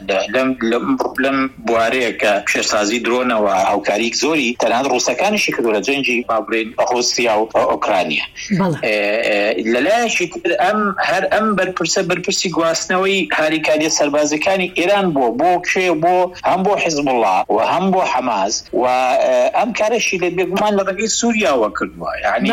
S3: لەم بوارەیە کە پیشەسازی درۆنەوە هاوکاریک زۆری تەنانەت ڕووسەکانیشی کردووە لە جەنگی بابرێن ڕۆسیا و ئۆکرانیا لەلایەکی تر هەر ئەم بەرپرسی گواستنەوەی هاریکاریە سەربازەکانی ئێران بۆ کوێ بۆ هەم بۆ حیزب الله و هەم بۆ حەماس و ئەم کارەشی لە بێگومان لە ڕێگەی سووریاوە کردووە یعنی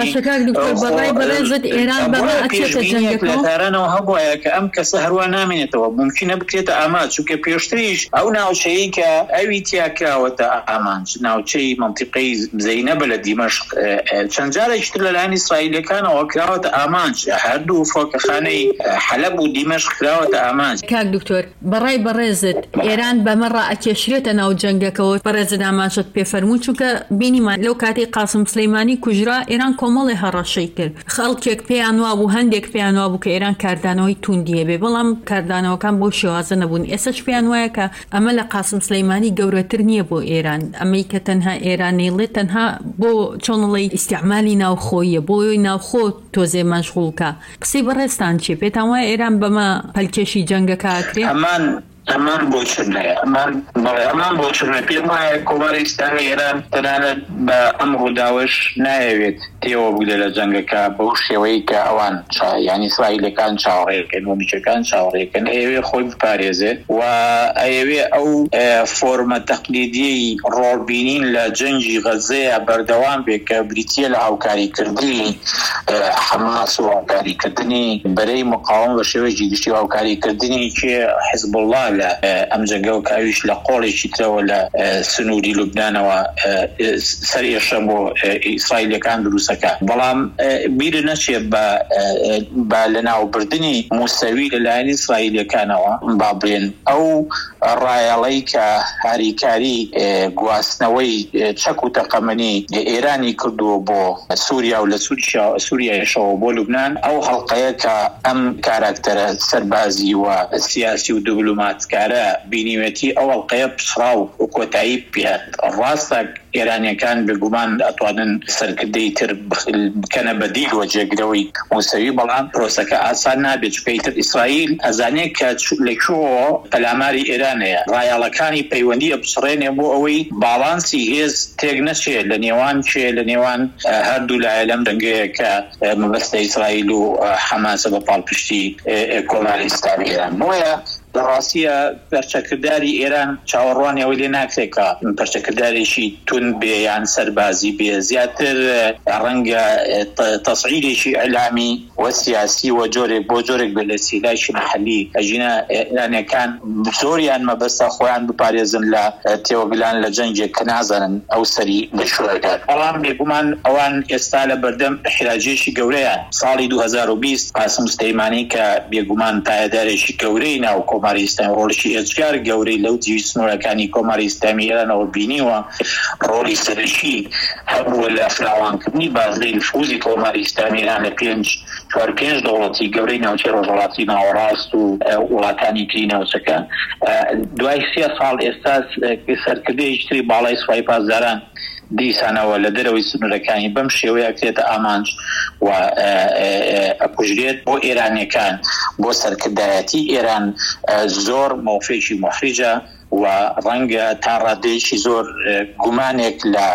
S1: ئێران بەڵێ ئەچێتە جەنگەکەوە
S3: تارانەوە هەبووە کە ئەم کەسە هەروە نامێنێتەوە ممکنە بکرێتە ئامانج چونکە پێشتریش ئەو ناوچەیە کە ئەوی تیاکراوەتە ئامانج ناوچەی منتیقەی زەینەبە لە دیمەشق چەند جارێکی تر لەلایەن ئیسرائیلەکانەوە کراوەتە ئامانج هەردوو فڕۆکەخانەی حەلەب و دیمەشق کراوەتە ئامانج
S1: کاک دکتۆر بەڕای بەڕێزت ئێران بەمەڕە ئەکێشرێتە ناو جەنگەکەەوە بەڕێزت ئامانجت پێفەرموو چونکە بینیمان لەو کاتی قاسم سلەیمانی کوژرا ئێران کۆمەڵی هەڕەشەی کرد خەڵکێک پێیان وا بوو هەندێک پێیان وا بوو کە ئێران کاردانەوەی توندیە بێ بەڵام کاردانەوەکان بۆ شێوازە نەبوون ئێسەش پێیان وایە کە ئەمە لە قاسم سلەیمانی گەورەتر نییە بۆ ئێران ئەمەی کە تەنها ئێرانیڵێ تەنها بۆ چۆنڵی ئیستیعمالی ناوخۆیە بۆی ناوخۆ تۆزێ مەشغوڵکە قسەی بەڕێستان چێ پێتان وایە ئێران بەمە پەلکێشی جەنگەکە ئاکرێ
S3: ئەمان بۆ چرنەیە ئەمان بۆ چرنە پێم وایە کۆماری ئیسلامی ئێران تەنانەت بە ئەم ڕووداوەش نایەوێت تێوە بوودە لە جەنگەکە بەو شێوەی کە ئەوان یعنی ئیسرائیلەکان چاوەڕێکن و میچەکان چاوەڕێکن ئەوێ خۆی بپارێزێت و ئەوێ ئەو فۆرمە تەقلیدیی ڕۆڵبینین لە جەنگی غەزەیە بەردەوام بێت کە بریتیە لە هاوکاریکردنی حەماس و هاوکاریکردنی بەرەی مقاومە بە شێوەیەکی گشتی و هاوکاریکردنی کێ حیزب الله ئەم جەنگە و کاویش لە قۆڵێکی ترەوە لە سنووری لوبنانەوە سەر ئێشە بۆ ئیسرائیلەکان دروستەکە بەڵام بیرە نەچێ بە لەناوبردنی موسەوی لەلایەن ئیسرائیلەکانەوە با بڵێن ئەو ڕایەڵەی کە هاریکاری گواستنەوەی چەک و تەقەمەنی ئێرانی کردووە بۆ سووریا و لە سووریایشەوە بۆ لوبنان ئەو هەڵقەیە کە ئەم کاراکتەرە سەربازی و سیاسی و دیبلۆماتیکارە بینیوێتی ئەو هەڵقەیە پسڕا و کۆتایی پێهات ڕاستە ئێرانیەکان بێگومان ئەتوانن سەرکردەی تر بکەنە بەدیل وە جێگرەوەی موسەوی بەڵام پرۆسەکە ئاسان نابێت چونکە ئیتر ئیسرائیل ئەزانێت کە لەکوێوە پەلاماری ئێرانەیە ڕایەڵەکانی پەیوەندیە بچڕێنێ بۆ ئەوەی باڵانسی هێز تێک نەچێت لە نێوان هەردوو لایە لەم جەنگەیە کە مەبەستە ئیسرائیل و حەماسە بە پاڵپشتی کۆماری ئیسلامی ئێران بۆیە دەڕاستیە پەرچەکرداری ئێران چاوەڕوانیەوەی لێ ناکرێتکە پەرچەکردارێکی تون بێ یان سەربازی بێ زیاتر ڕەنگە تەسعیدێکی ئەعلامی و سیاسی و جۆرێک بۆ جۆرێک بێ لە سیلایشی محەلی ئەژینە ئێرانیەکان زۆریان مەبەستە خۆیان بپارێزن لە تێوەگلان لە جەنگێک کە نازانن ئەو سەری لەشوەکات. بەڵام بێگومان ئەوان ئێستا لە بەردەم احتیاجێکی گەورەیان. ساڵی 2020 قاسم سلەیمانی کە بێگومان پایەدارێکی گەورەی ناو کۆماری ئیسلامی ڕۆڵشی ئێجگار گەورەی لەو جیوی سنوورەکانی کۆماری ئیسلامی ئێرانەوە بینیوە ڕۆڵی سەرەکی هەبووە لە فراوانکردنی بازرەی نفوزی کۆماری ئیسلامی ئێران لە 4-5 دەوڵەتی گەورەی ناوچەی ڕۆژهەڵاتی ناوەڕاست و وڵاتانی تری ناوچەکان. دوای 3 ساڵ ئێستا سەرکردەیەکی تری باڵای سوپای پاسداران دیسانەوە لە دەرەوەی سنوورەکانی بەم شێوەیە کرێتە ئامانج و ئەکوژرێت بۆ ئێرانیەکان بۆ سەرکردایەتی ئێران زۆر مۆفێکی محریجە و ڕەنگە تا ڕادەیەکی زۆر گومانێک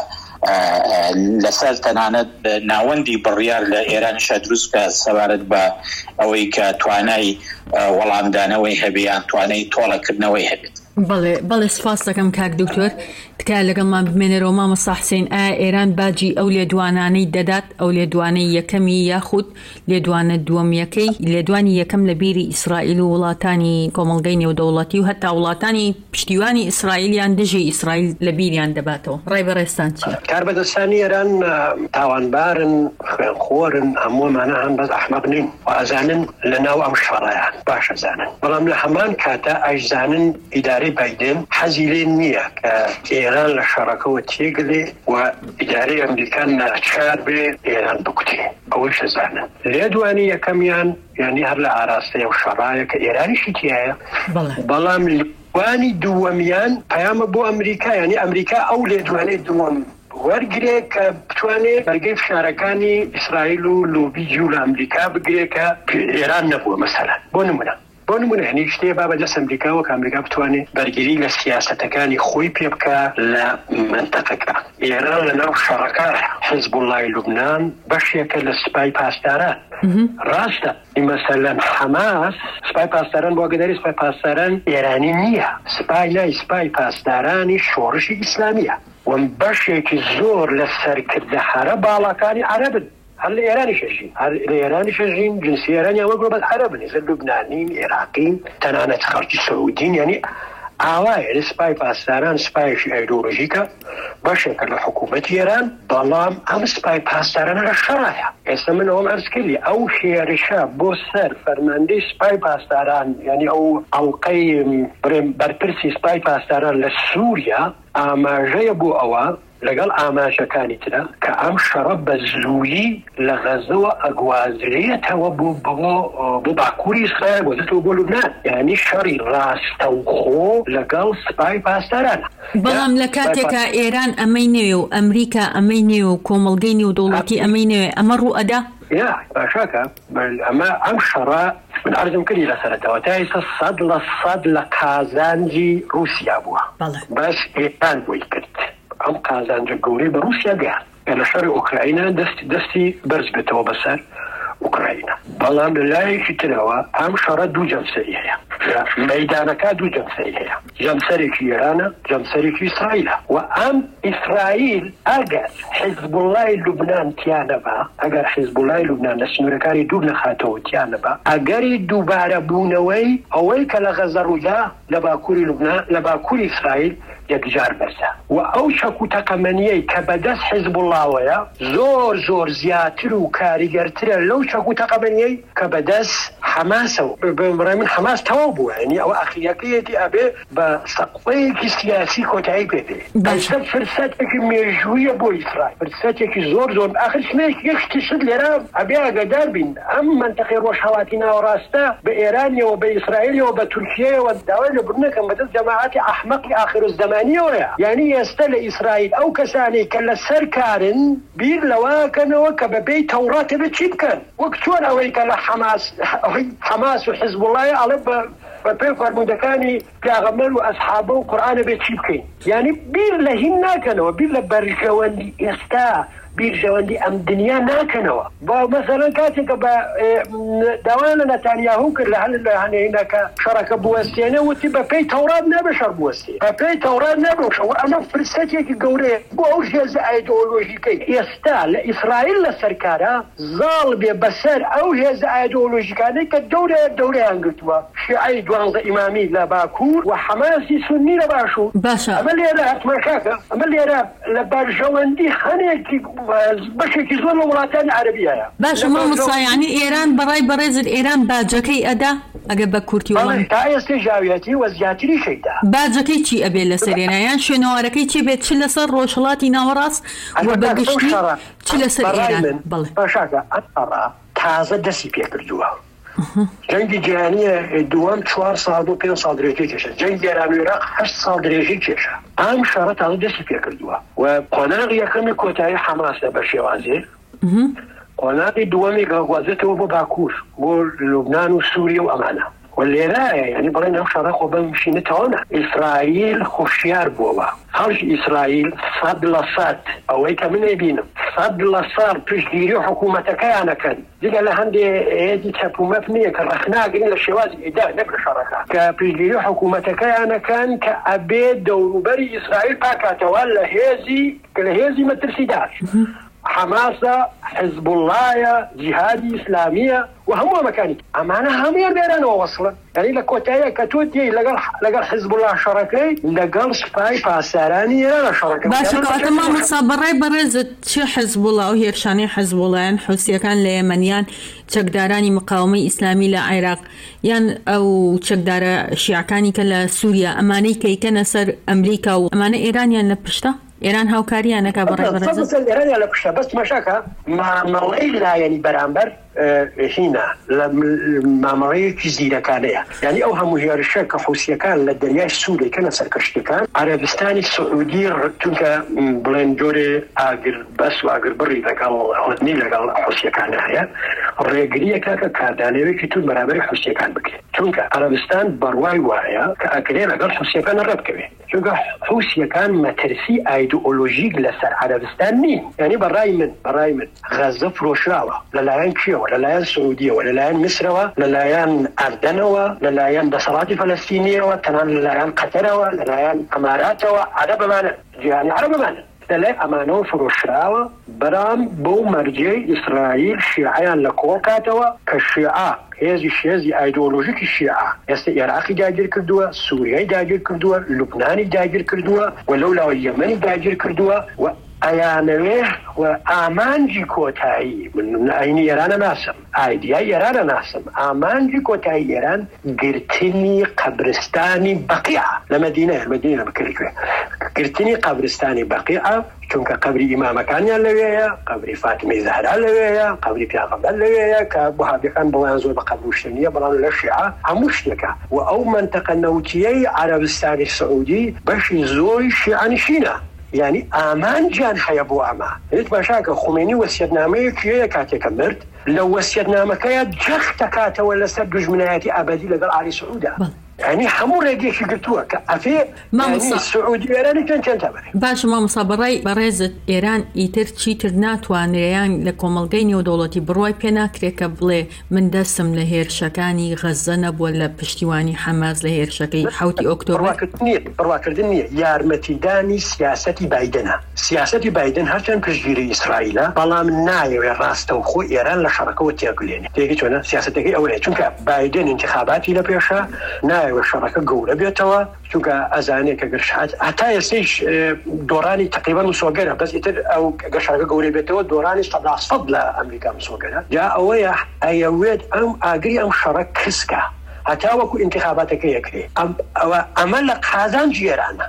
S3: لەسەر تەنانەت ناوەندی بڕیار لە ئێرانیشە دروست کە سەبارەت بە ئەوەی کە توانای وەڵامدانەوەی هەبێیان توانای تۆڵەکردنەوەی هەبێت.
S1: بەڵێ سپاس دەکەم کاک دکتۆر تکا لەگەڵمان بمێنەرەوە مامە ساحسین ئایا ئێران باجی ئەو لێدوانانەی دەدات ئەو لێدوانەی یەکەمی یاخود لێدوانە دووەمیەکەی لێدوانی یەکەم لە بیری ئیسرائیل و وڵاتانی کۆمەڵگەی نێودەوڵەتی و هەتا وڵاتانی پشتیوانی ئیسرائیلیان دژی ئیسرائیل لە بیریان دەباتەوە ڕای بەڕێستان چیە؟
S4: کاربەدەستانی ئێران تاوانبارن خوێنخۆرن هەموومانە هەم بەس ئەحمەق نین و ئەزانن لەناو ئەم شەڕەیان باش ئەزانن بەڵام لە هەمان کاتە ئەیزانن ئیدارەی بایدن حەزی لێ نییە کە ئێران لە شەڕەکەوە تێگلێ و ئیدارەی ئەمریکان ناچار بێ ئێران بکوتێ ئەوەی شەزانن لێدوانی یەکەمیان یعنی هەر لە ئاراستەیە و شەڕایە کە ئێرانیشی تایە بەڵام لێدوانی دووەمیان پەیامە بۆ ئەمریکا یعنی ئەمریکا ئەو لێدوانەی دووەم وەرگرێ کە بتوانێت بەرگەی فشارەکانی ئیسرائیل و لۆبیجی و لە ئەمریکا بگرێت کە ئێران نەبووە مەسەلەن بۆ نمونە هەنی شتێ با بەدەست ئەمریکاوە کە ئەمریکا بتوانێت بەرگری لە سیاسەتەکانی خۆی پێ بکە لە منتەقەکە. ئێران لەناو شەڕەکە حیزبوڵای لوبنان بەشێکە لە سوپای پاسداران ڕاستە مەسەلەن حەماس سوپای پاسداران بۆ ئاگاداری سوپای پاسداران ئێرانی نییە سوپای لای سوپای پاسدارانی شۆڕشی ئیسلامیە وم بەشێکی زۆر لە سەرکردە هەرە باڵەکانی عەرەبن هەر لە ئێرانی شەژین هەر لە ئێرانی شەژین جنسی ئێرانیان وەک بەس عەرەبن ئێستا لوبنانین عێراقین تەنانەت خەڵکی سەعودین یعنی ئاوایە سوپای پاسداران سوپایەکی ئایدۆلۆژیکە بەشێکە لە حکوومەتی ئێران بەڵام ئەم سوپای پاسدارانە لە شەڕایە. ئێستا من ئەوم عەرز کردی ئەو هێرشە بۆ سەر فەرماندەی سوپای پاسداران یعنی ئەو ئەڵقەی بەرپرسی سوپای پاسداران لە سووریا ئاماژەیە بۆ ئەوە لەگەڵ ئاماژەکانی ترە کە ئەم شەڕە بە زوویی لە غەزەوە ئەگوازرێتەوە بۆ باکووری ئیسرائیل بۆ بۆ لوبنان یعنی شەڕی ڕاستەوخۆ لەگەڵ سوپای پاسدارانە.
S1: بەڵام لە کاتێکە ئێران ئەمەی نوێ و ئەمریکا ئەمەی نوێ و کۆمەڵگەی نێودەوڵەتی ئەمەی نوێ ئەمە ڕوو ئەدا
S4: باشاکە ئەمە ئەم شەڕە من عەرزم کردی لەسەرەتەوە تا ئێستا 100% لە قازانجی رووسیا بووە بەس ئێران بۆی کرد ئەم قازانجە گەورەی بە رووسیا گەیان لە شەڕی ئوکراینە دەستی بەرز بێتەوە بەسەر ئوکراینە بەڵام لە لایەکی ترەوە ئەم شەڕە دوو جەمسەری هەیە مەیدانەکە دوو جەمسەری هەیە جەمسەرێکی ئێرانە جەمسەرێکی ئیسرائیلە و ئەم ئیسرائیل ئەگەر حیزبوڵای لوبنان تیانەبا ئەگەر حیزبوڵای لوبنان لە سنوورەکانی دوور نەخاتەوە تیانەبا ئەگەری دووبارە بوونەوەی ئەوەی کە لە غەزە ڕوودا لە باکووری لوبنان لە باکووری ئیسرائیل یەکجار بەرزە و ئەو چەک و تەقەمەنیەی کە بەدەست حیزبوڵاوەیە زۆر زیاتر و کاریگەرترە لەو چەک و تەقەمەنیەی کە بەدەست حەماسە بەڕای من حەماس تەواو بووە یعنی ئەو ئەخلاقیەتی ئەبێ بە سەقفەیەکی سیاسی کۆتایی پێدێ ئەستا فرسەتێکی مێژوویە بۆ ئیسرائیل فرسەتێکی زۆر ئاخر یەکشتی شت لێرە ئەبێ ئاگادار بین ئەم منتەقەی ڕۆژهەڵاتی ناوەڕاستە بە ئێرانیەوە بە ئیسرائیلەوە بە تورکیەوە داوای لەبوردنەکەن بەدەست جەماعەتی ئەحمەقی ئاخرالزەمانیەوەیە یعنی ئێستا لە ئیسرائیل ئەو کەسانی کە لە سەر کارن بیر لەواکەنەوە کە بەبێی تەوراتە بە چی بکەن وەک چۆن ئەوەی کە لە حەماس و حیزبوڵای ئەڵێ بە پێی فەرموودەکانی پیاغەمبەر و ئەسحابە و قورئانە بێ چی بکەین یعنی بیر لە هین ناکەنەوە بیر لە بەرژەوەندی ئێستا بیرژەوەندی ئەم دنیا ناکەنەوە بە مەسەلەن کاتێککە بە داوانە نەتانیاهو کرد لە هەل لە هەنێنەکە شەڕەکە بوەستێنە وتی بە پێی تەورات نابێ شەڕ بوەستێ بە پێی تەورات نابێشەوە ئەمە فرسەتێکی گەورەیە بۆ ئەو هێزە ئایدۆلۆژیکەی ئێستا لە ئیسرائیل لە سەرکارە زاڵ بێ بەسەر ئەو هێزە ئایدۆلۆژیکانەی کە دەورەیان گرتووە شیعەی 12 ئیمامی لە باکوور و حەماسی سونی لە باشوور ئەمە لێرە هەتمەکاکە ئەمە لێرە لە بەرژەوەندی هەنێکی بەشێکی زۆر لە وڵاتانی عەرەبیایە
S1: باشە مامۆستا یعنی ئێران بەڕای بەڕێزت ئێران باجەکەی ئەدا ئەگە بە کورتی وڵات
S4: تا ئێستا ژاویەتی وە زیاتری شەیدا
S1: باجەکەی چی ئەبێ لەسەر ئێران شوێنەوارەکەی چی بێت چ لەسەر ڕۆژهەڵاتی ناوەڕاست و بەگشتی چ لەسەر ئێران بڵێ
S4: باشاکە ئەتەڕا تازە دەستی پێکردووە جەنگی جیهانیە دووەم 4 ساڵ بۆ 5 ساڵ درێژەی کێشە جەنگی ئێران و عێراق 8 ساڵ درێژەی کێشە ئەم شەڕە تازە دەستی پێکردووە و قۆناغی یەکەمی کۆتایی حەماسە بە شێوازێ قۆناغی دووەمی گەڵگوازێتەوە بۆ باکوور بۆ لوبنان و سووریا و ئەمانە واللێرایە یعنی بڵێن ئەو شەڕە خۆ بەمشینەتەوەە ئیسرائیل خۆشیار بووەوە هەڵکی ئیسرائیل 100% ئەوەی کە من نەبینم 100% پشتگیری و حکوومەتەکەیانەکەن دیگە لە هەندێ هێزی چەپومەت نییە کە ڕەخناگرن لە شێوازی ئیدا نەک لە شەڕەکە کە پشتگیری و حکوومەتەکەیانەکەن کە ئەبێ دەوروبەری ئیسرائیل پاکاتەوە لە هێزی مەترسیدار حماسە حزب اللهە جیهادی ئیسلامیە و هەموو مەکانی ئەمانە هەمویان لێرانەوە وەسڵن یعنی لە کۆتاییە کە تۆ دێی لەگەڵ حزب الله شەڕەکەی لەگەڵ سوپای پاسدارانی ئێرانە شەڕەکە
S1: باشە کەواتە مامۆستا بەڕای بەڕێزت چ حزب الله و هێرشانەی حزب اللهیان حوسیەکان لە یەمەنیان چەکدارانی مقاومەی ئیسلامی لە عێراق یان ئەو چەکدارە شیعەکانی کە لە سووریا ئەمانەی کەیکەنە سەر ئەمریکا و ئەمانە ئێرانیان لە پشتە ئێران هاوکاریانەکە بەڕای بەڕێزت
S4: ئێرانیان لە پشتە بەس مەشاکە مامەڵەی لایەنی بەرامبەر هینە لە مامەڵەیەکی زیرەکانەیە یعنی ئەو هەموو هێرشە کە حوسیەکان لە دەریای سووری کەنە سەر کەشتەکان عەرەبستانی سعودی چونکە بڵێن جۆرێ ئاگر بەس و ئاگر بڕی لەگەڵ هۆدنی لەگەڵ حوسیەکانە هەیە ڕێگریەکە کە کاردانەوەیەکی تون بەرامبەری حوسیەکان بکرێت چونکە عەرەبستان بەڕوای وایە کە ئەکرێ لەگەڵ حوسیەکان ڕەبکەوێت چونکە حوسیەکان مەترسی ئایدئۆلۆژیک لەسەر عەرەبستان نین یعنی بەڕای من غەزە فرۆشراوە لەلایەن کێوە لەلایەن سعودیەوە لەلایەن میسرەوە لەلایەن ئەردەنەوە لەلایەن دەسەڵاتی فەلەستینیەوە تەنان لەلایەن قەتەرەوە لەلایەن ئەماراتەوە عەرەبەمانە جیهانی عەرەبەمانە لەلای ئەمانەوە فرۆشراوە بەرام بۆ مەرجەی ئیسرائیل شیعەیان لە کۆڵ کاتەوە کە شیعە هێزی ئایدۆلۆژیکی شیعە ئێستا عێراقی داگیر کردووە سووریای داگیر کردووە لوبنانی داگیر کردووە و لەولاوە یەمەنی داگیر کردووە و ئەیانەوێ و ئامانجی کۆتایی من ئاینی ئێرانە ناسم ئایدیای ئێرانە ناسم ئامانجی کۆتایی ئێران گرتنی قەبرستانی بەقیع لە مەدینە بکردوێ گرتنی قەبرستانی بەقیع چونکە قەبری ئیمامەکانیان لەوێیە قەبری فاتمەی زەهرا لەوێیە قەبری پیاغەمبەر لەوێیە کە وهابیەکان بڵیان زۆر بە قەبوشتن نیە بەڵام لە شیعە هەموو شتێکە و ئەو مەنتەقە نەوتیەی عەرەبستانی سعودی بەشی زۆری شیعەنشینە یعنی ئامانجیان هەیە بۆ ئەمە هیچ باشاکە خومێنی وەسیەتنامەیەکیەیە کاتێکە مرد لە وەسیەتنامەکەیە جەخت دەکاتەوە لەسەر دوژمنایەتی ئابەدی لەگەڵ عالی سعوودە یعنی هەموو ڕێگەیەکی گرتووە کە ئەفێ سعودی ئێرانی چەند تەبەرێ
S1: باش مامۆستا بەڕای بەڕێزت ئێران ئیتر چیتر ناتوانێیان لە کۆمەڵگەی نێودەوڵەتی بڕوای پێ ناکرێت کە بڵێ من دەستم لە هێرشەکانی غەزە نەبووە لە پشتیوانی حەماس لە هێرشەکەی 7 ئۆکتۆبر
S4: بڕواکردن نییە یارمەتیدانی سیاسەتی بایدنە سیاسەتی بایدن هەرچەند پشتگیری ئیسرائیلە بەڵام نایەوێت ڕاستە و خۆ ئێران لە شەڕەکەەوە تێگولێنێ تێگەی چۆنە سیاسەتەکەی ئەوەیە چونکە بایدن انتخاباتی لە پێشە نایەوێت شەڕەکە گەورە بێتەوە چونکە ئەزانێت کە گەشت هەتا ئێستەیش دۆڕانی تقریبا مسۆگەرە بەس ئیتر ئەو گەشتەکە گەورە بێتەوە دۆڕانی 100% لە ئەمریکا مسۆگەرە جا ئەوەیە ئەیەوێت ئەم ئاگری ئەم شەڕە کسکە هەتا وەکو انتخاباتەکە یەکرێ ئەمە لە قازانجی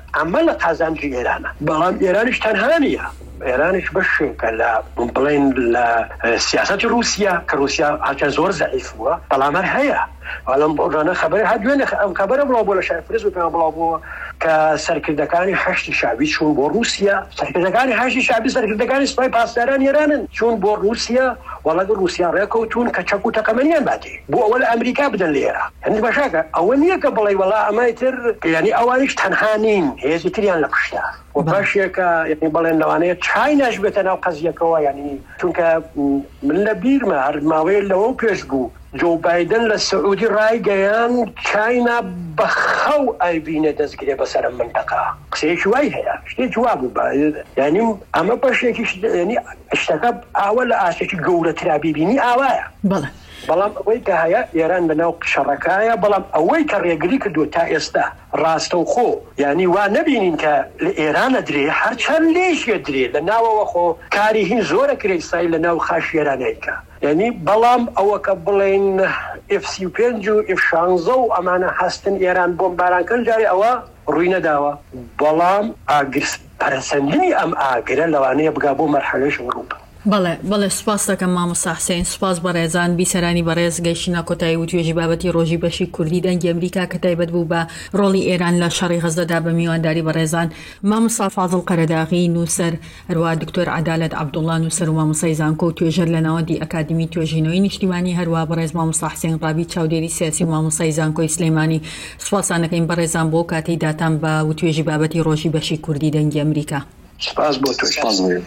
S4: ئێرانە بەڵام ئێرانیش تەنها نیە ئێرانش بەشێکە لە بڵێن لە سیاسەتی رووسیا کە رووسیا هەرچەند زۆر زەعیف بووە بەڵام هەیە بەڵام ڕۆژانە خەبەر هەدوێنە ئەم خەبەرە بڵاو بۆ لە شایفرز و پێیان بڵاو بووە کە سەرکردەکانی هەشتی شعبی چوون بۆ رووسیا سەرکردەکانی هەشتی شعبی سەرکردەکانی سوپای پاسداران ئێرانن چوون بۆ رووسیا وەڵا رووسیا ڕێکەوتون کە چەک و تەقەمەنیان باتێ بۆ ئەوە لە ئەمریکا بدەن لێرە هەندی بەشاکە ئەوە نییە کە بڵێ وەڵا ئەمای تر یعنی ئەوانیش تەنها نین هێزی تریان لە پشتە و باشێکە یعنی بڵێن لەوانەیە چایناش بێتە ناو قەزیەکەوە یعنی چونکە من لە بیرمە هەر ماوەیە لەوە پێش بوو جو بایدن لە سعودی ڕایگەیان چاینا بەخەو ئەیبینە دەستگرێ بەسەر منتەقا قسەیەکی وای هەیە شتێکی وا بوو یعنی ئەمە بەشێکی ینی شتەکە ئاوە لە ئاشێکی گەورەترا بیبینی ئاوایە بەڵام ئەوەی کە هەیە ئێران لەناو شەڕەکایە بەڵام ئەوەی کە ڕێگری کردو تا ئێستا ڕاستە و خۆ یعنی وا نەبینین کە لە ئێرانە درێ هەرچەند لێشێ درێ لە ناوەوە خۆ کاری هین زۆرە کرێ سای لە ناو خاش ئێرانەیەکە یعنی بەڵام ئەوە کە بڵێن F-35 و F-16 و ئەمانە هەستن ئێران بۆمبارانکردن جارێ ئەوە ڕووی نەداوە بەڵام ئاگرس پەرسەندنی ئەم ئاگرە لەوانەیە بگا بۆ مەرحەلەش وروبە
S1: بەڵێ سوپاس دەکەم مامۆستا حوسێن سوپاس بەڕێزان بیسەرانی بەڕێز گەیشتنە کۆتایی و توێژی بابەتی ڕۆژی بەشی کوردی دەنگی ئەمریکا کە تایبەت بوو بە ڕۆڵی ئێران لە شەڕی غەزەدا بە میوانداری بەڕێزان مامۆستا فازڵ قەرەداغی نووسەر هەروە دکتۆر عەدالەت عەبدوڵڵا نووسەر و مامۆستای زانکۆ و توێژەر لە ناوەندی ئەکادمی توێژینەوەی نیشتیمانی هەروە بەڕێز مامۆستا حوسێن ڕابی چاودێری سیاسی و مامۆستای زانکۆی سلەیمانی سوپاسانەکەین بەڕێزان بۆ کاتەی داتان بە و توێژی بابەتی ڕۆژی بەشی کوردی دەنگی ئەمریکا.
S4: سپاس بۆ تۆ.